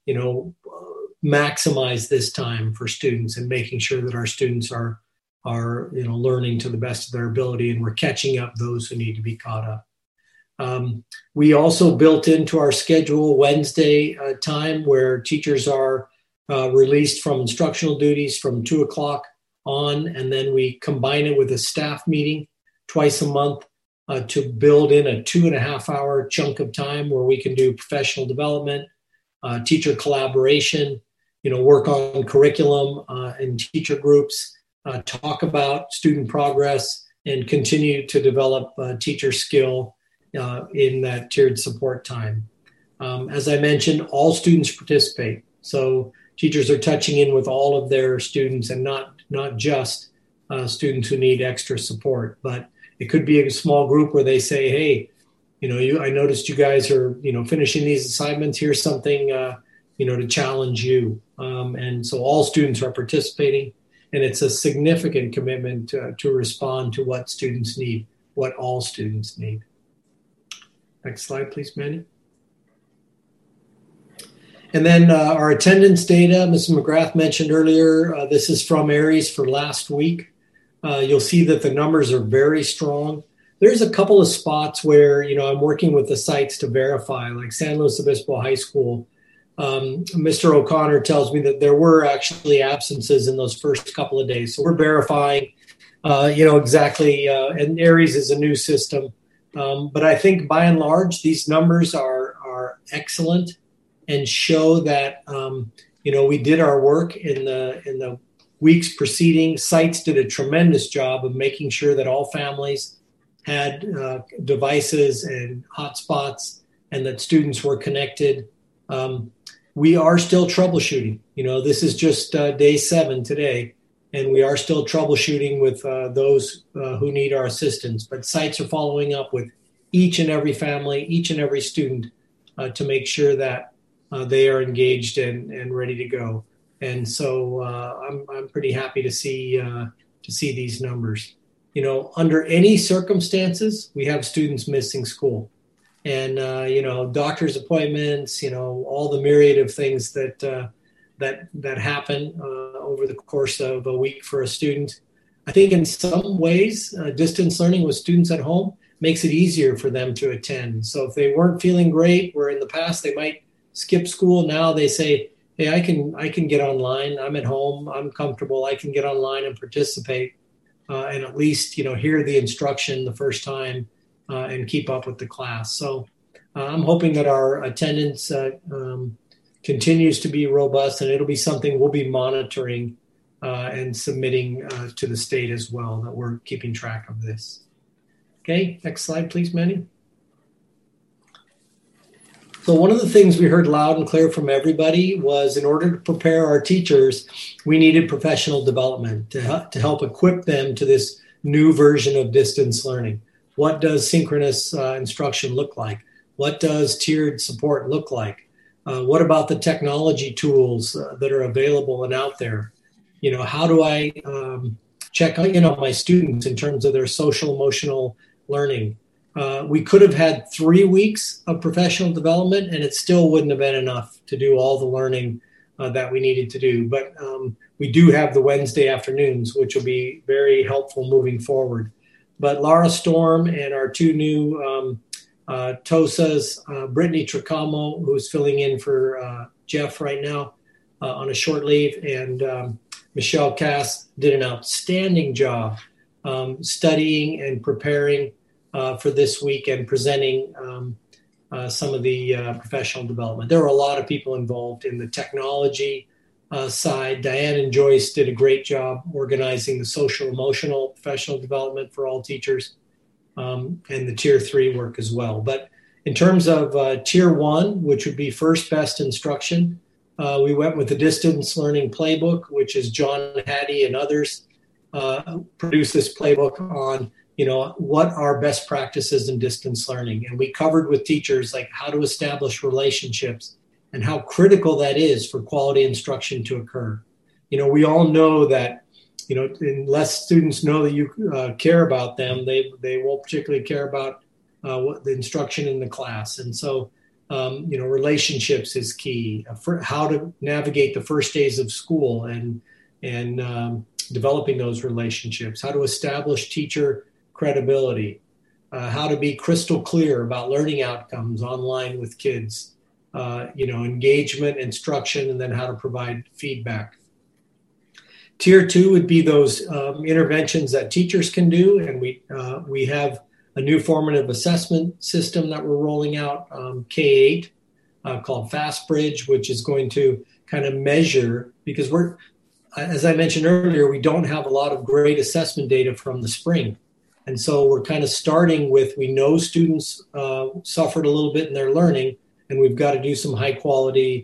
maximize this time for students and making sure that our students are learning to the best of their ability, and we're catching up those who need to be caught up. We also built into our schedule Wednesday time where teachers are released from instructional duties from 2:00 on, and then we combine it with a staff meeting twice a month to build in a 2.5-hour chunk of time where we can do professional development, teacher collaboration, work on curriculum and teacher groups, talk about student progress, and continue to develop teacher skill in that tiered support time. As I mentioned, all students participate. So teachers are touching in with all of their students, and not just students who need extra support, but it could be a small group where they say, hey, I noticed you guys are, finishing these assignments. Here's something, to challenge you. And so all students are participating, and it's a significant commitment to respond to what students need, what all students need. Next slide, please, Manny. And then our attendance data, Mrs. McGrath mentioned earlier, this is from Aries for last week. You'll see that the numbers are very strong. There's a couple of spots where, I'm working with the sites to verify, like San Luis Obispo High School. Mr. O'Connor tells me that there were actually absences in those first couple of days. So we're verifying, exactly, and Aries is a new system. But I think by and large, these numbers are excellent and show that, we did our work in the weeks preceding. Sites did a tremendous job of making sure that all families had devices and hotspots and that students were connected. We are still troubleshooting. This is just day 7 today, and we are still troubleshooting with those who need our assistance. But sites are following up with each and every family, each and every student to make sure that they are engaged and ready to go. And so I'm pretty happy to see these numbers. Under any circumstances, we have students missing school. And, doctor's appointments, all the myriad of things that happen over the course of a week for a student. I think in some ways, distance learning with students at home makes it easier for them to attend. So if they weren't feeling great, where in the past they might skip school, now they say, hey, I can get online. I'm at home. I'm comfortable. I can get online and participate and at least, hear the instruction the first time. And keep up with the class. So I'm hoping that our attendance continues to be robust, and it'll be something we'll be monitoring and submitting to the state as well, that we're keeping track of this. Okay, next slide, please, Manny. So one of the things we heard loud and clear from everybody was, in order to prepare our teachers, we needed professional development to help equip them to this new version of distance learning. What does synchronous instruction look like? What does tiered support look like? What about the technology tools that are available and out there? How do I check in on my students in terms of their social emotional learning? We could have had 3 weeks of professional development, and it still wouldn't have been enough to do all the learning that we needed to do. But we do have the Wednesday afternoons, which will be very helpful moving forward. But Lara Storm and our 2 new TOSAs, Brittany Tricamo, who's filling in for Jeff right now on a short leave, and Michelle Cass did an outstanding job studying and preparing for this week and presenting some of the professional development. There were a lot of people involved in the technology side. Diane and Joyce did a great job organizing the social emotional professional development for all teachers and the tier 3 work as well. But In terms of Tier 1, which would be first best instruction, we went with the Distance Learning Playbook, which is John Hattie and others produced this playbook on, what are best practices in distance learning. And we covered with teachers like how to establish relationships and how critical that is for quality instruction to occur. We all know that, unless students know that you care about them, they won't particularly care about what the instruction in the class. And so, relationships is key. For how to navigate the first days of school and developing those relationships, how to establish teacher credibility, how to be crystal clear about learning outcomes online with kids, engagement, instruction, and then how to provide feedback. Tier 2 would be those interventions that teachers can do, and we have a new formative assessment system that we're rolling out, K-8, called FastBridge, which is going to kind of measure, because as I mentioned earlier, we don't have a lot of great assessment data from the spring. And so we're kind of starting with, we know students suffered a little bit in their learning, and we've got to do some high quality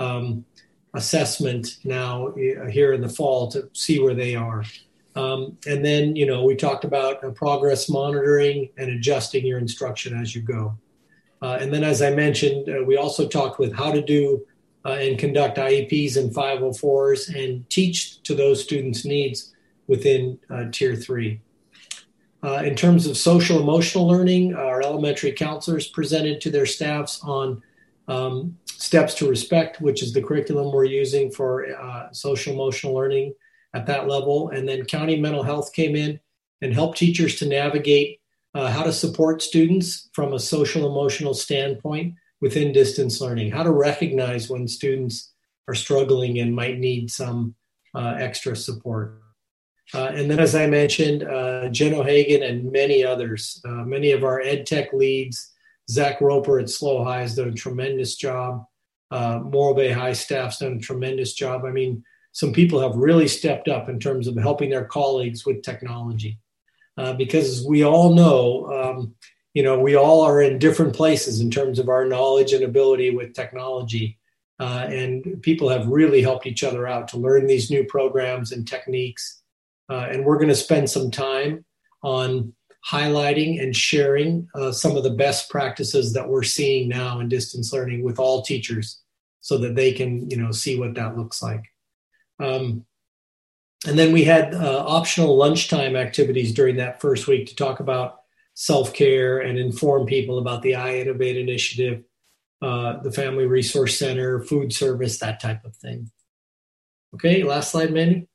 assessment now here in the fall to see where they are. And then, we talked about progress monitoring and adjusting your instruction as you go. And then, as I mentioned, we also talked with how to do and conduct IEPs and 504s and teach to those students' needs within Tier 3. In terms of social emotional learning, our elementary counselors presented to their staffs on Steps to Respect, which is the curriculum we're using for social emotional learning at that level. And then county mental health came in and helped teachers to navigate how to support students from a social emotional standpoint within distance learning, how to recognize when students are struggling and might need some extra support. And then, as I mentioned, Jen O'Hagan and many others, many of our ed tech leads, Zach Roper at SLO High has done a tremendous job. Morro Bay High staff's done a tremendous job. I mean, some people have really stepped up in terms of helping their colleagues with technology. Because as we all know, we all are in different places in terms of our knowledge and ability with technology. And people have really helped each other out to learn these new programs and techniques. And we're going to spend some time on highlighting and sharing some of the best practices that we're seeing now in distance learning with all teachers so that they can, see what that looks like. And then we had optional lunchtime activities during that first week to talk about self-care and inform people about the iInnovate initiative, the Family Resource Center, food service, that type of thing. Okay, last slide, Mandy.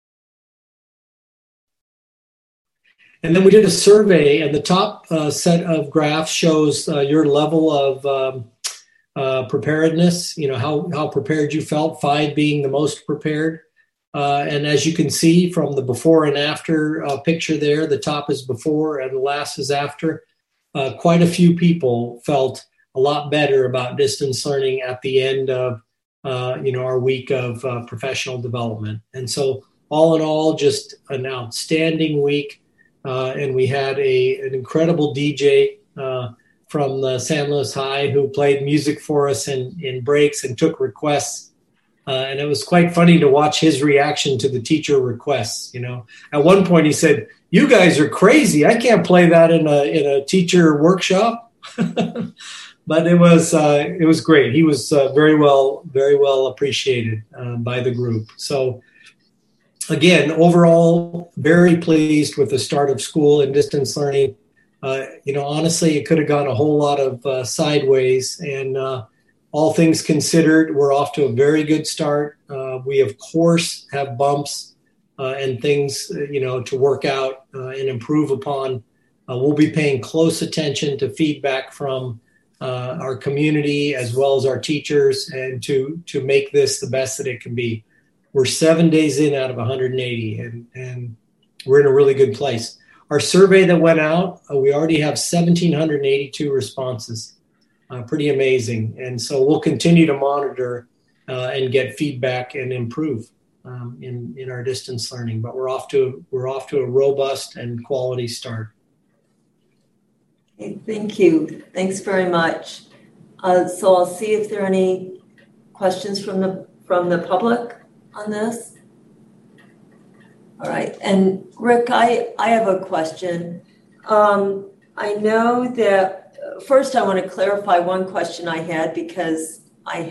And then we did a survey, and the top set of graphs shows your level of preparedness, how prepared you felt, 5 being the most prepared. And as you can see from the before and after picture there, the top is before and the last is after. Quite a few people felt a lot better about distance learning at the end of, our week of professional development. And so all in all, just an outstanding week. And we had an incredible DJ from the San Luis High who played music for us in breaks and took requests. And it was quite funny to watch his reaction to the teacher requests. At one point he said, "You guys are crazy. I can't play that in a teacher workshop." But it was great. He was very well appreciated by the group. So again, overall, very pleased with the start of school and distance learning. Honestly, it could have gone a whole lot of sideways. And all things considered, we're off to a very good start. We, of course, have bumps and things, to work out and improve upon. We'll be paying close attention to feedback from our community as well as our teachers and to make this the best that it can be. We're 7 days in out of 180, and we're in a really good place. Our survey that went out, we already have 1,782 responses. Pretty amazing. And so we'll continue to monitor and get feedback and improve in our distance learning. But we're off to a robust and quality start. Okay, thank you. Thanks very much. So I'll see if there are any questions from the public on this. All right, and Rick, I have a question. I know that first I want to clarify one question I had because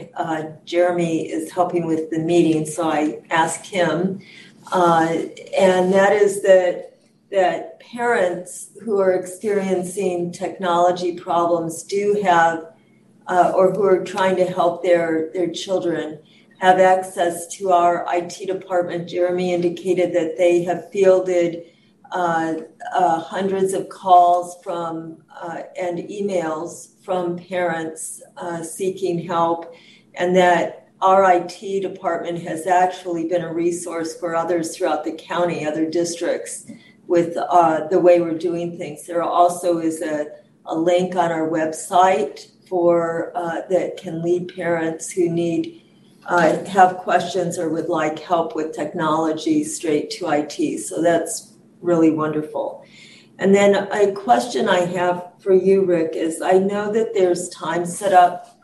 Jeremy is helping with the meeting, so I asked him, and that is that parents who are experiencing technology problems do have, or who are trying to help their children, have access to our IT department. Jeremy indicated that they have fielded hundreds of calls from and emails from parents seeking help, and that our IT department has actually been a resource for others throughout the county, other districts, with the way we're doing things. There also is a link on our website for that can lead parents who need have questions or would like help with technology straight to IT. So that's really wonderful. And then a question I have for you, Rick, is I know that there's time set up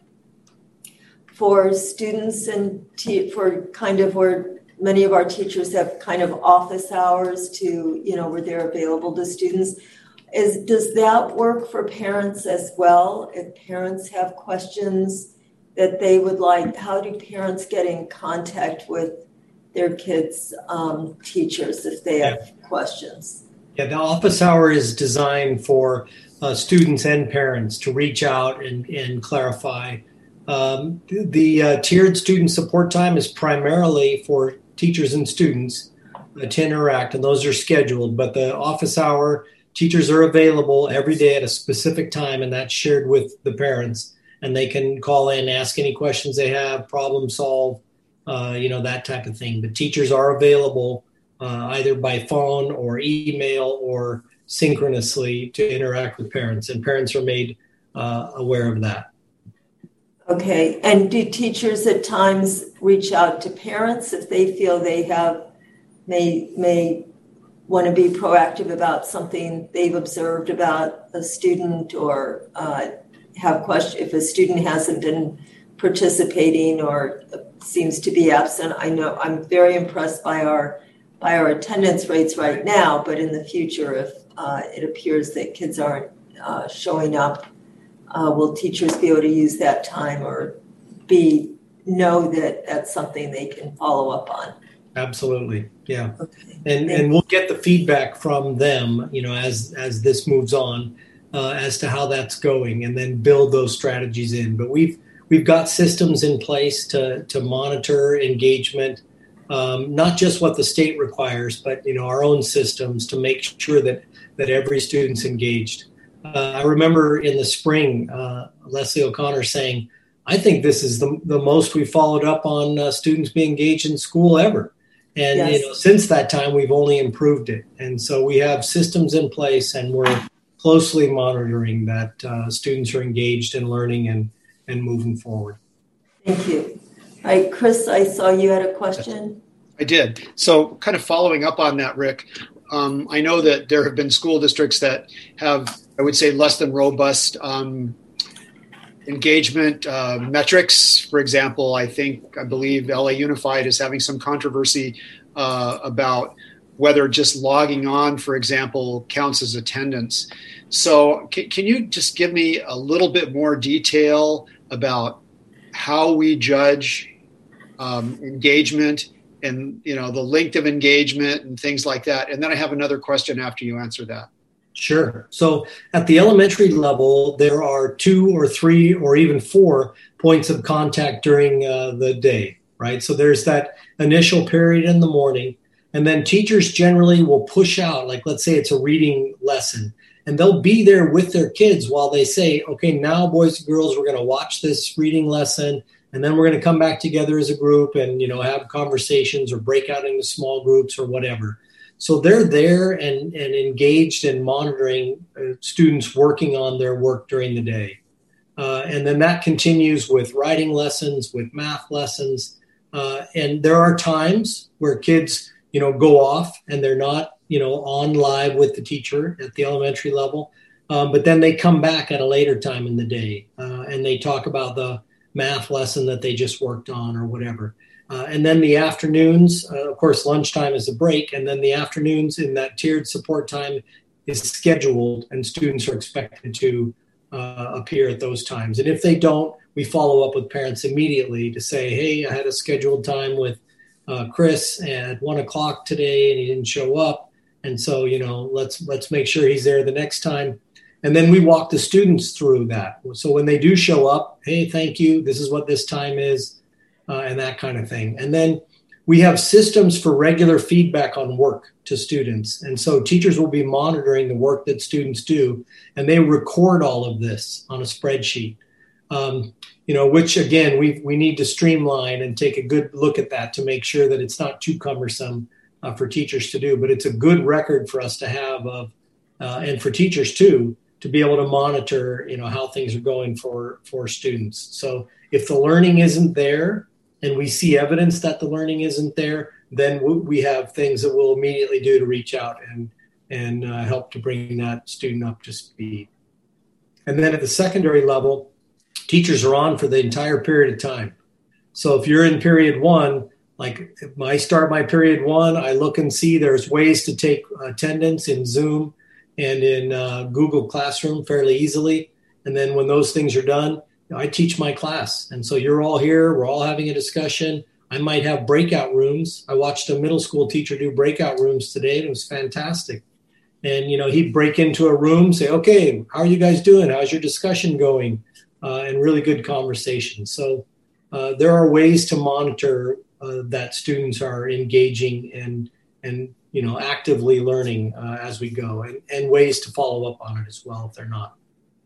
for students and for kind of where many of our teachers have kind of office hours to, where they're available to students. Does that work for parents as well? If parents have questions that they would like, how do parents get in contact with their kids' teachers if they have questions? Yeah, the office hour is designed for students and parents to reach out and clarify. The tiered student support time is primarily for teachers and students to interact, and those are scheduled. But the office hour, teachers are available every day at a specific time, and that's shared with the parents. And they can call in, ask any questions they have, problem solve, that type of thing. But teachers are available either by phone or email or synchronously to interact with parents, and parents are made aware of that. Okay, and do teachers at times reach out to parents if they feel they may want to be proactive about something they've observed about a student, or have questions if a student hasn't been participating or seems to be absent? I know I'm very impressed by our attendance rates right now, but in the future, if it appears that kids aren't showing up, will teachers be able to use that time or know that that's something they can follow up on? Absolutely, yeah. Okay. And we'll get the feedback from them, as this moves on, as to how that's going, and then build those strategies in. But we've got systems in place to monitor engagement, not just what the state requires, but our own systems to make sure that every student's engaged. I remember in the spring, Leslie O'Connor saying, "I think this is the most we followed up on students being engaged in school ever." And yes. Since that time, we've only improved it. And so we have systems in place, and we're closely monitoring that students are engaged in learning and moving forward. Thank you. All right, Chris, I saw you had a question. I did. So kind of following up on that, Rick, I know that there have been school districts that have, I would say, less than robust engagement metrics. For example, I believe LA Unified is having some controversy about whether just logging on, for example, counts as attendance. So can you just give me a little bit more detail about how we judge engagement and, the length of engagement and things like that? And then I have another question after you answer that. Sure. So at the elementary level, there are 2 or 3 or even 4 points of contact during the day, right? So there's that initial period in the morning, and then teachers generally will push out, like let's say it's a reading lesson, and they'll be there with their kids while they say, okay, now boys and girls, we're going to watch this reading lesson, and then we're going to come back together as a group and, have conversations or break out into small groups or whatever. So they're there and engaged in monitoring students working on their work during the day. And then that continues with writing lessons, with math lessons. And there are times where kids, go off and they're not, on live with the teacher at the elementary level. but then they come back at a later time in the day and they talk about the math lesson that they just worked on or whatever. And then the afternoons, of course, lunchtime is a break. And then the afternoons in that tiered support time is scheduled and students are expected to appear at those times. And if they don't, we follow up with parents immediately to say, hey, I had a scheduled time with Chris at 1:00 today and he didn't show up. And so, let's make sure he's there the next time. And then we walk the students through that. So when they do show up, hey, thank you. This is what this time is, and that kind of thing. And then we have systems for regular feedback on work to students. And so teachers will be monitoring the work that students do, and they record all of this on a spreadsheet, which, again, we need to streamline and take a good look at that to make sure that it's not too cumbersome for teachers to do. But it's a good record for us to have and for teachers, too, to be able to monitor, how things are going for students. So if the learning isn't there and we see evidence that the learning isn't there, then we have things that we'll immediately do to reach out and help to bring that student up to speed. And then at the secondary level, teachers are on for the entire period of time. So if you're in period one, like if I start my period one, I look and see there's ways to take attendance in Zoom and in Google Classroom fairly easily. And then when those things are done, I teach my class. And so you're all here, we're all having a discussion. I might have breakout rooms. I watched a middle school teacher do breakout rooms today. And it was fantastic. And, he'd break into a room, say, okay, how are you guys doing? How's your discussion going? And really good conversation. So there are ways to monitor that students are engaging and actively learning as we go, and ways to follow up on it as well if they're not.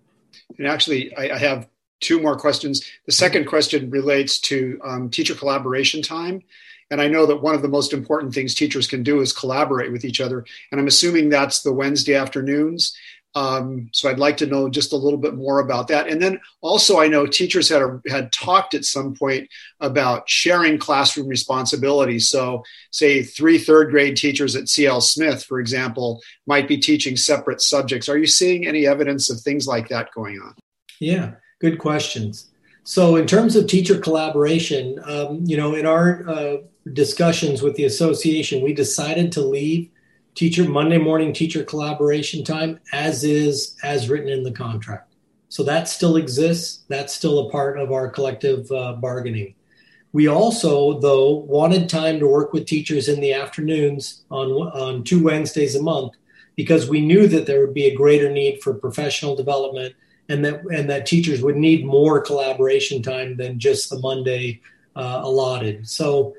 And actually, I have two more questions. The second question relates to teacher collaboration time. And I know that one of the most important things teachers can do is collaborate with each other. And I'm assuming that's the Wednesday afternoons. So I'd like to know just a little bit more about that. And then also I know teachers had talked at some point about sharing classroom responsibilities. So say 3 third grade teachers at CL Smith, for example, might be teaching separate subjects. Are you seeing any evidence of things like that going on? Yeah, good questions. So in terms of teacher collaboration, in our discussions with the association, we decided to leave Monday morning teacher collaboration time as written in the contract. So that still exists. That's still a part of our collective bargaining. We also, though, wanted time to work with teachers in the afternoons on 2 Wednesdays a month, because we knew that there would be a greater need for professional development and that teachers would need more collaboration time than just the Monday allotted. So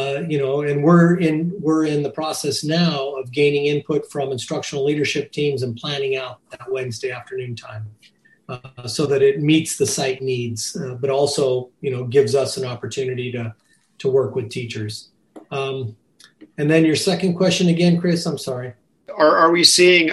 and we're in the process now of gaining input from instructional leadership teams and planning out that Wednesday afternoon time so that it meets the site needs, but also, gives us an opportunity to work with teachers. And then your second question again, Chris, I'm sorry. Are we seeing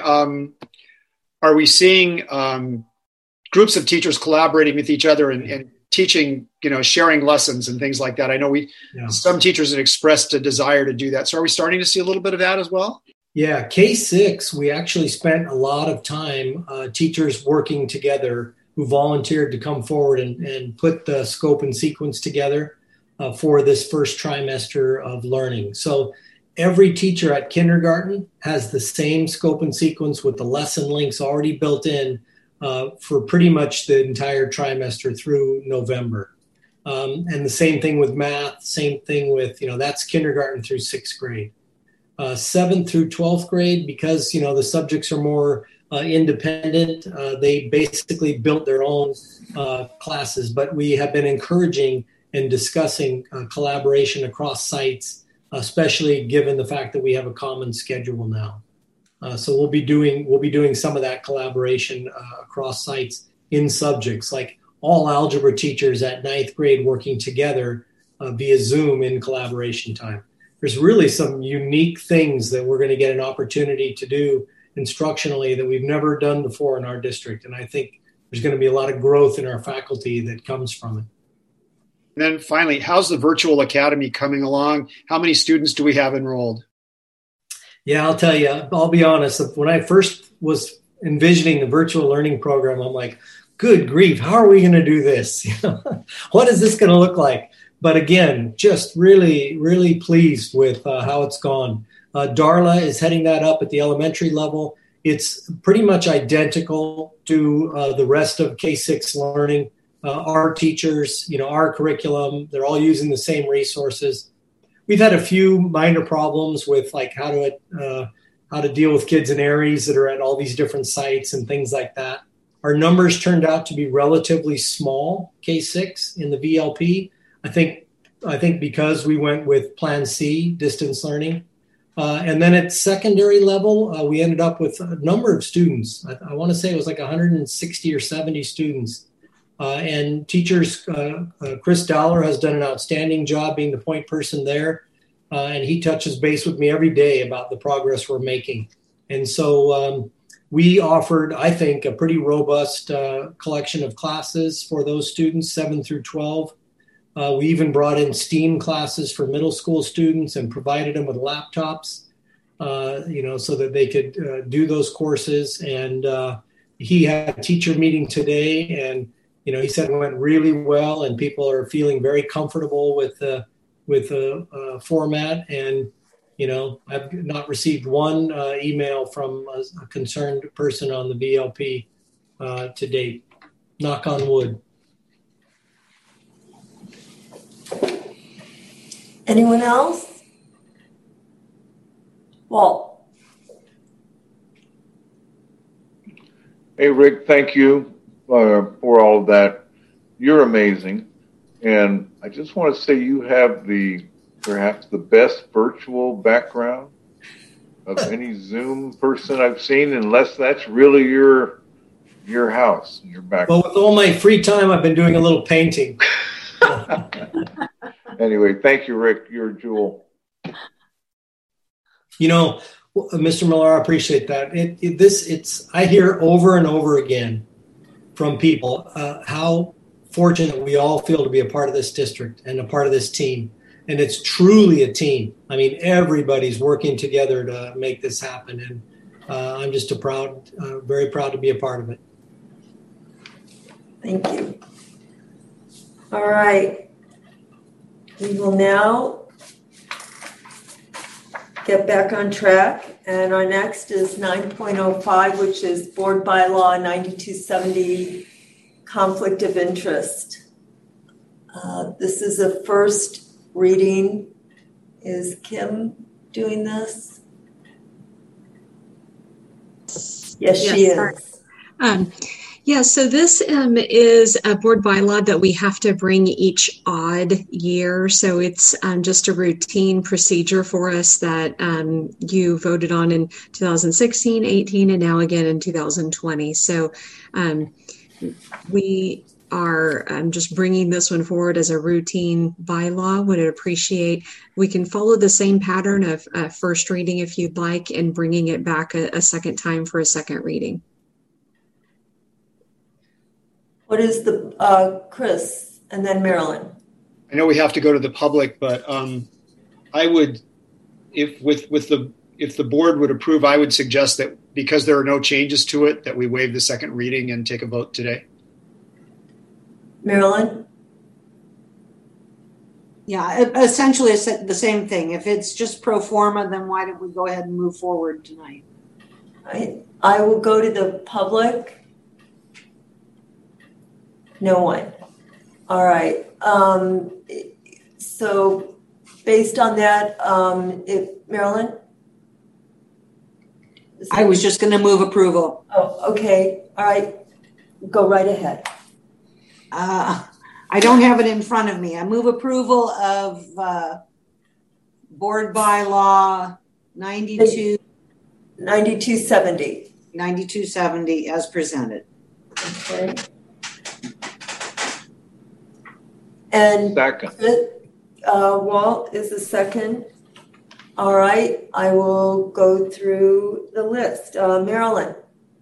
groups of teachers collaborating with each other and teaching, sharing lessons and things like that? I know some teachers have expressed a desire to do that. So are we starting to see a little bit of that as well? Yeah, K-6, we actually spent a lot of time teachers working together who volunteered to come forward and put the scope and sequence together for this first trimester of learning. So every teacher at kindergarten has the same scope and sequence with the lesson links already built in for pretty much the entire trimester through November. And the same thing with math, same thing with, that's kindergarten through 6th grade. 7th through 12th grade, because, the subjects are more independent, they basically built their own classes. But we have been encouraging and discussing collaboration across sites, especially given the fact that we have a common schedule now. So we'll be doing some of that collaboration across sites in subjects, like all algebra teachers at 9th grade working together via Zoom in collaboration time. There's really some unique things that we're going to get an opportunity to do instructionally that we've never done before in our district. And I think there's going to be a lot of growth in our faculty that comes from it. And then finally, how's the virtual academy coming along? How many students do we have enrolled? Yeah, I'll tell you, I'll be honest. When I first was envisioning the virtual learning program, I'm like, good grief, how are we going to do this? What is this going to look like? But again, just really, really pleased with how it's gone. Darla is heading that up at the elementary level. It's pretty much identical to the rest of K-6 learning. Our teachers, our curriculum, they're all using the same resources. We've had a few minor problems with like how to deal with kids in Aries that are at all these different sites and things like that. Our numbers turned out to be relatively small, K-6 in the VLP. I think because we went with Plan C, distance learning. And then at secondary level, we ended up with a number of students. I want to say it was like 160 or 70 students. And teachers, Chris Dollar has done an outstanding job being the point person there. And he touches base with me every day about the progress we're making. And so we offered, I think, a pretty robust collection of classes for those students, 7 through 12. We even brought in STEAM classes for middle school students and provided them with laptops, so that they could do those courses. And he had a teacher meeting today, and he said it went really well, and people are feeling very comfortable with the format. And I've not received one email from a concerned person on the VLP to date. Knock on wood. Anyone else? Walt. Hey, Rick, thank you for all of that. You're amazing. And I just want to say you have perhaps the best virtual background of any Zoom person I've seen, unless that's really your house, your background. Well, with all my free time, I've been doing a little painting. Anyway, thank you, Rick. You're a jewel. Mr. Miller, I appreciate that. I hear over and over again from people how fortunate we all feel to be a part of this district and a part of this team. And it's truly a team. I mean, everybody's working together to make this happen. And I'm just very proud to be a part of it. Thank you. All right. We will now get back on track. And our next is 9.05, which is Board Bylaw 9270, Conflict of Interest. This is a first reading. Is Kim doing this? Yes, she is. So this is a board bylaw that we have to bring each odd year. So it's just a routine procedure for us that you voted on in 2016, 18, and now again in 2020. So we are just bringing this one forward as a routine bylaw. Would appreciate we can follow the same pattern of first reading if you'd like, and bringing it back a second time for a second reading. What is the Chris and then Marilyn? I know we have to go to the public, but I would, if the board would approve, I would suggest that because there are no changes to it, that we waive the second reading and take a vote today. Marilyn? Yeah, essentially it's the same thing. If it's just pro forma, then why don't we go ahead and move forward tonight? I will go to the public. No one. All right. So based on that, Marilyn? I was just going to move approval. Oh, okay. All right. Go right ahead. I don't have it in front of me. I move approval of board bylaw 9270. 9270 as presented. Okay. And second. Walt is the second. All right. I will go through the list. Marilyn?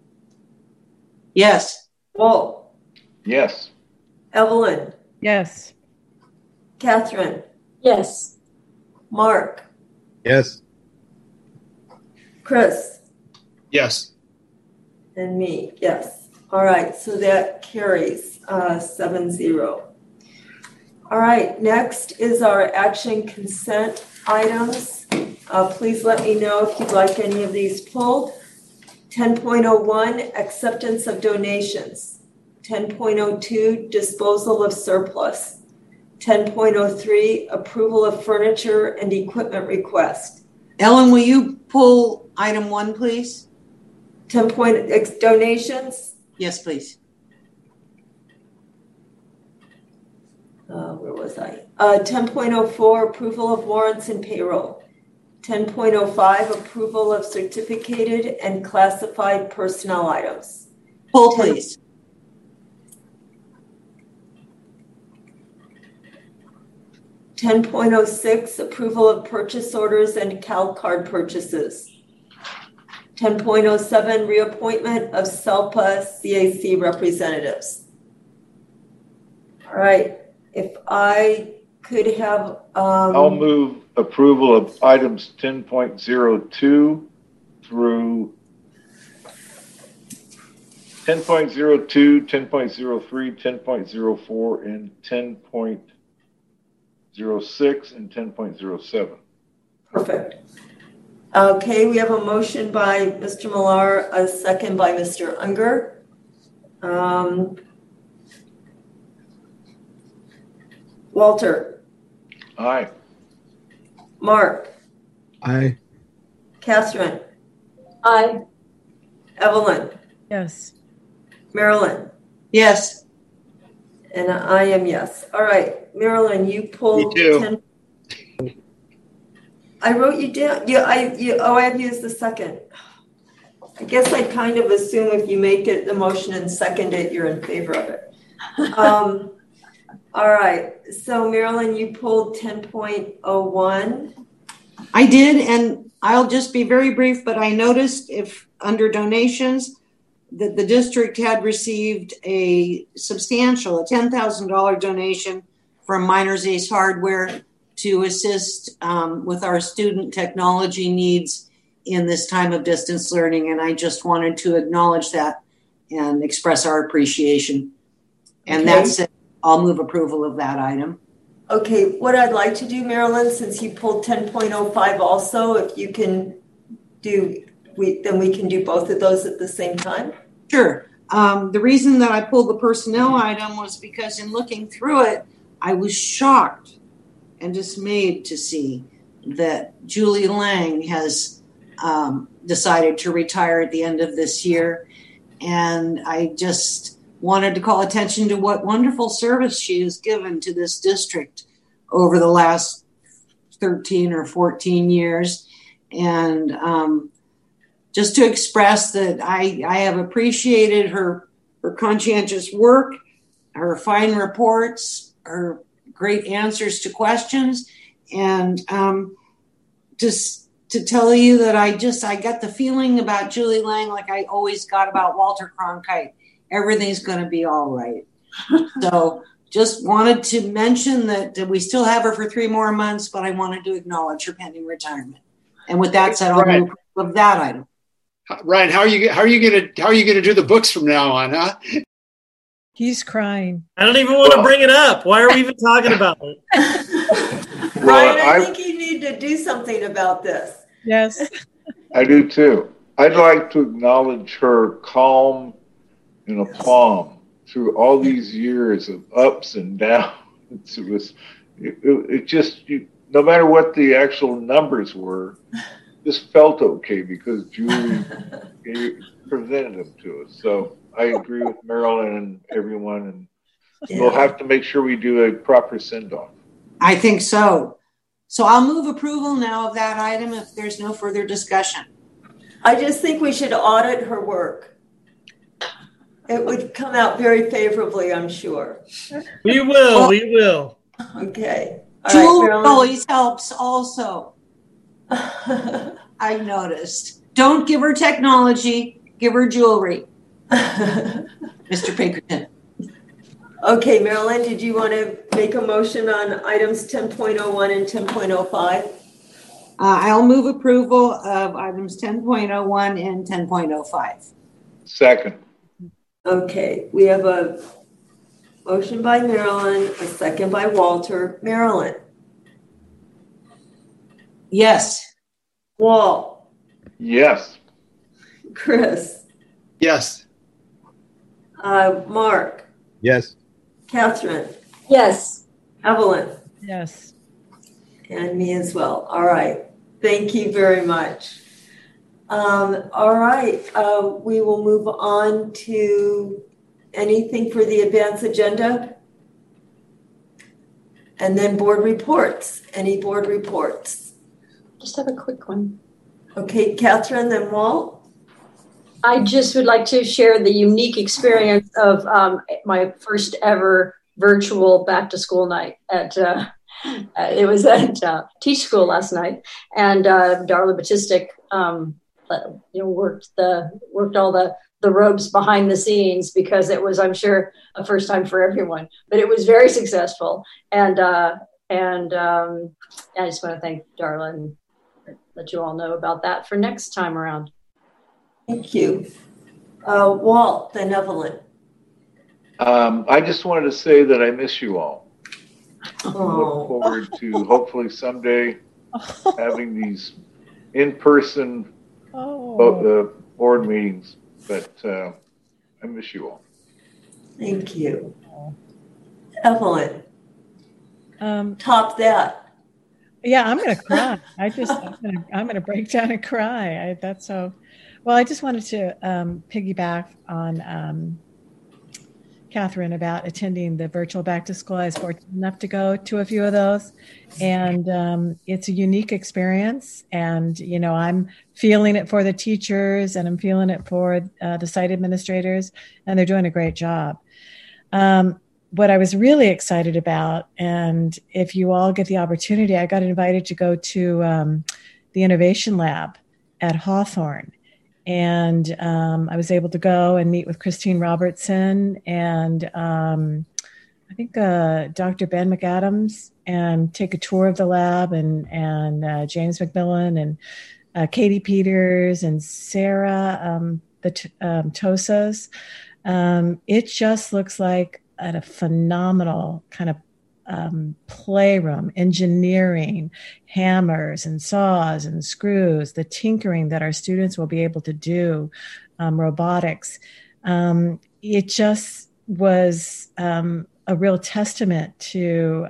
Yes. Walt? Yes. Evelyn? Yes. Catherine? Yes. Mark? Yes. Chris? Yes. And me, yes. All right, so that carries 7-0. All right, next is our action consent items. Please let me know if you'd like any of these pulled. 10.01, acceptance of donations. 10.02, disposal of surplus. 10.03, approval of furniture and equipment request. Ellen, will you pull item 1, please? 10 donations? Yes, please. Where was I? 10.04, approval of warrants and payroll. 10.05, approval of certificated and classified personnel items. Pull, please. 10.06, approval of purchase orders and CalCard purchases. 10.07, reappointment of SELPA CAC representatives. All right, if I could have... I'll move approval of items 10.02 through 10.02, 10.03, 10.04, and 10.06 and 10.07. Perfect. Okay, we have a motion by Mr. Millar, a second by Mr. Unger. Walter. Aye. Mark. Aye. Catherine. Aye. Evelyn. Yes. Marilyn. Yes. And I am yes. All right, Marilyn, you pulled 10. I wrote you down. I have used the second. I guess I kind of assume if you make it the motion and second it, you're in favor of it. All right. So Marilyn, you pulled 10.01. I did, and I'll just be very brief, but I noticed if under donations that the district had received a substantial, a $10,000 donation from Miners Ace Hardware to assist with our student technology needs in this time of distance learning. And I just wanted to acknowledge that and express our appreciation. And that's it. I'll move approval of that item. Okay, what I'd like to do, Marilyn, since you pulled 10.05 also, if you can do, then we can do both of those at the same time. Sure. The reason that I pulled the personnel item was because in looking through it, I was shocked and dismayed to see that Julie Lang has decided to retire at the end of this year. And I just wanted to call attention to what wonderful service she has given to this district over the last 13 or 14 years. And just to express that I have appreciated her conscientious work, her fine reports, her great answers to questions, and just to tell you that I got the feeling about Julie Lang like I always got about Walter Cronkite. Everything's going to be all right. So just wanted to mention that we still have her for 3 more months, but I wanted to acknowledge her pending retirement. And with that said, I'll move with that item. Ryan, how are you gonna do the books from now on, huh? He's crying. I don't even want to bring it up. Why are we even talking about it? Ryan, I think you need to do something about this. Yes. I do too. I'd like to acknowledge her calm and aplomb through all these years of ups and downs. It just, no matter what the actual numbers were, just felt okay because Julie presented them to us. So I agree with Marilyn and everyone, and we'll have to make sure we do a proper send-off. I think so. So I'll move approval now of that item if there's no further discussion. I just think we should audit her work. It would come out very favorably, I'm sure. We will. Okay. Jewelry always helps also. I noticed. Don't give her technology, give her jewelry. Mr. Pinkerton. Okay, Marilyn, did you want to make a motion on items 10.01 and 10.05? I'll move approval of items 10.01 and 10.05. Second. Okay, we have a motion by Marilyn, a second by Walter. Marilyn. Yes. Walt. Yes. Chris. Yes. Mark. Yes. Catherine. Yes. Evelyn. Yes. And me as well. All right. Thank you very much. All right. We will move on to anything for the advance agenda. And then board reports. Any board reports? Just have a quick one. Okay, Catherine, then Walt. I just would like to share the unique experience of my first ever virtual back to school night at it was at Teach School last night, and Darla Batistic worked all the ropes behind the scenes, because it was, I'm sure, a first time for everyone, but it was very successful, and I just want to thank Darla and let you all know about that for next time around. Thank you. Walt, then Evelyn. I just wanted to say that I miss you all. Oh. Look forward to hopefully someday having these in-person board meetings, but I miss you all. Thank you. Evelyn, top that. Yeah, I'm going to cry. I'm going to break down and cry. Well, I just wanted to piggyback on Catherine about attending the virtual back to school. I was fortunate enough to go to a few of those, and it's a unique experience. And I'm feeling it for the teachers, and I'm feeling it for the site administrators, and they're doing a great job. What I was really excited about, and if you all get the opportunity, I got invited to go to the Innovation Lab at Hawthorne. And I was able to go and meet with Christine Robertson and I think Dr. Ben McAdams, and take a tour of the lab, and James McMillan and Katie Peters and Sarah the Tosas. It just looks like a phenomenal kind of playroom, engineering, hammers and saws and screws, the tinkering that our students will be able to do, robotics. It just was a real testament to,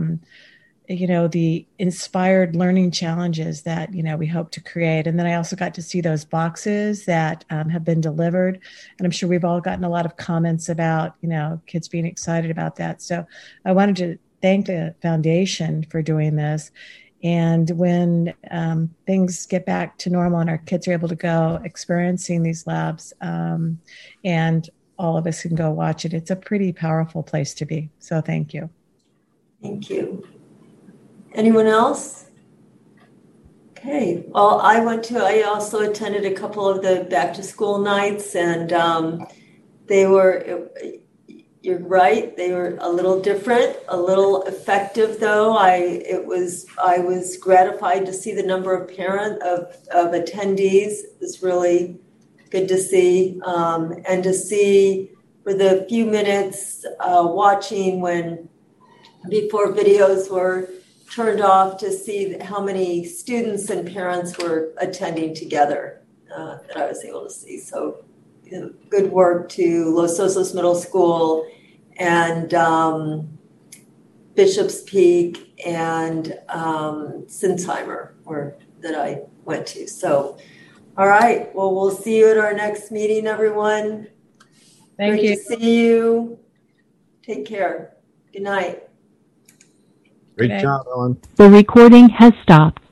the inspired learning challenges that, we hope to create. And then I also got to see those boxes that have been delivered. And I'm sure we've all gotten a lot of comments about, kids being excited about that. So I wanted to thank the foundation for doing this. And when things get back to normal and our kids are able to go experiencing these labs, and all of us can go watch it, it's a pretty powerful place to be. So thank you. Thank you. Anyone else? Okay. Well, I also attended a couple of the back to school nights, and you're right. They were a little different, a little effective, though. I was gratified to see the number of attendees. It was really good to see, and to see for the few minutes watching before videos were turned off, to see how many students and parents were attending together that I was able to see. So good work to Los Osos Middle School and Bishop's Peak and Sinsheimer that I went to. So, all right. Well, we'll see you at our next meeting, everyone. Thank Great you. to see you. Take care. Good night. Great job, Ellen. The recording has stopped.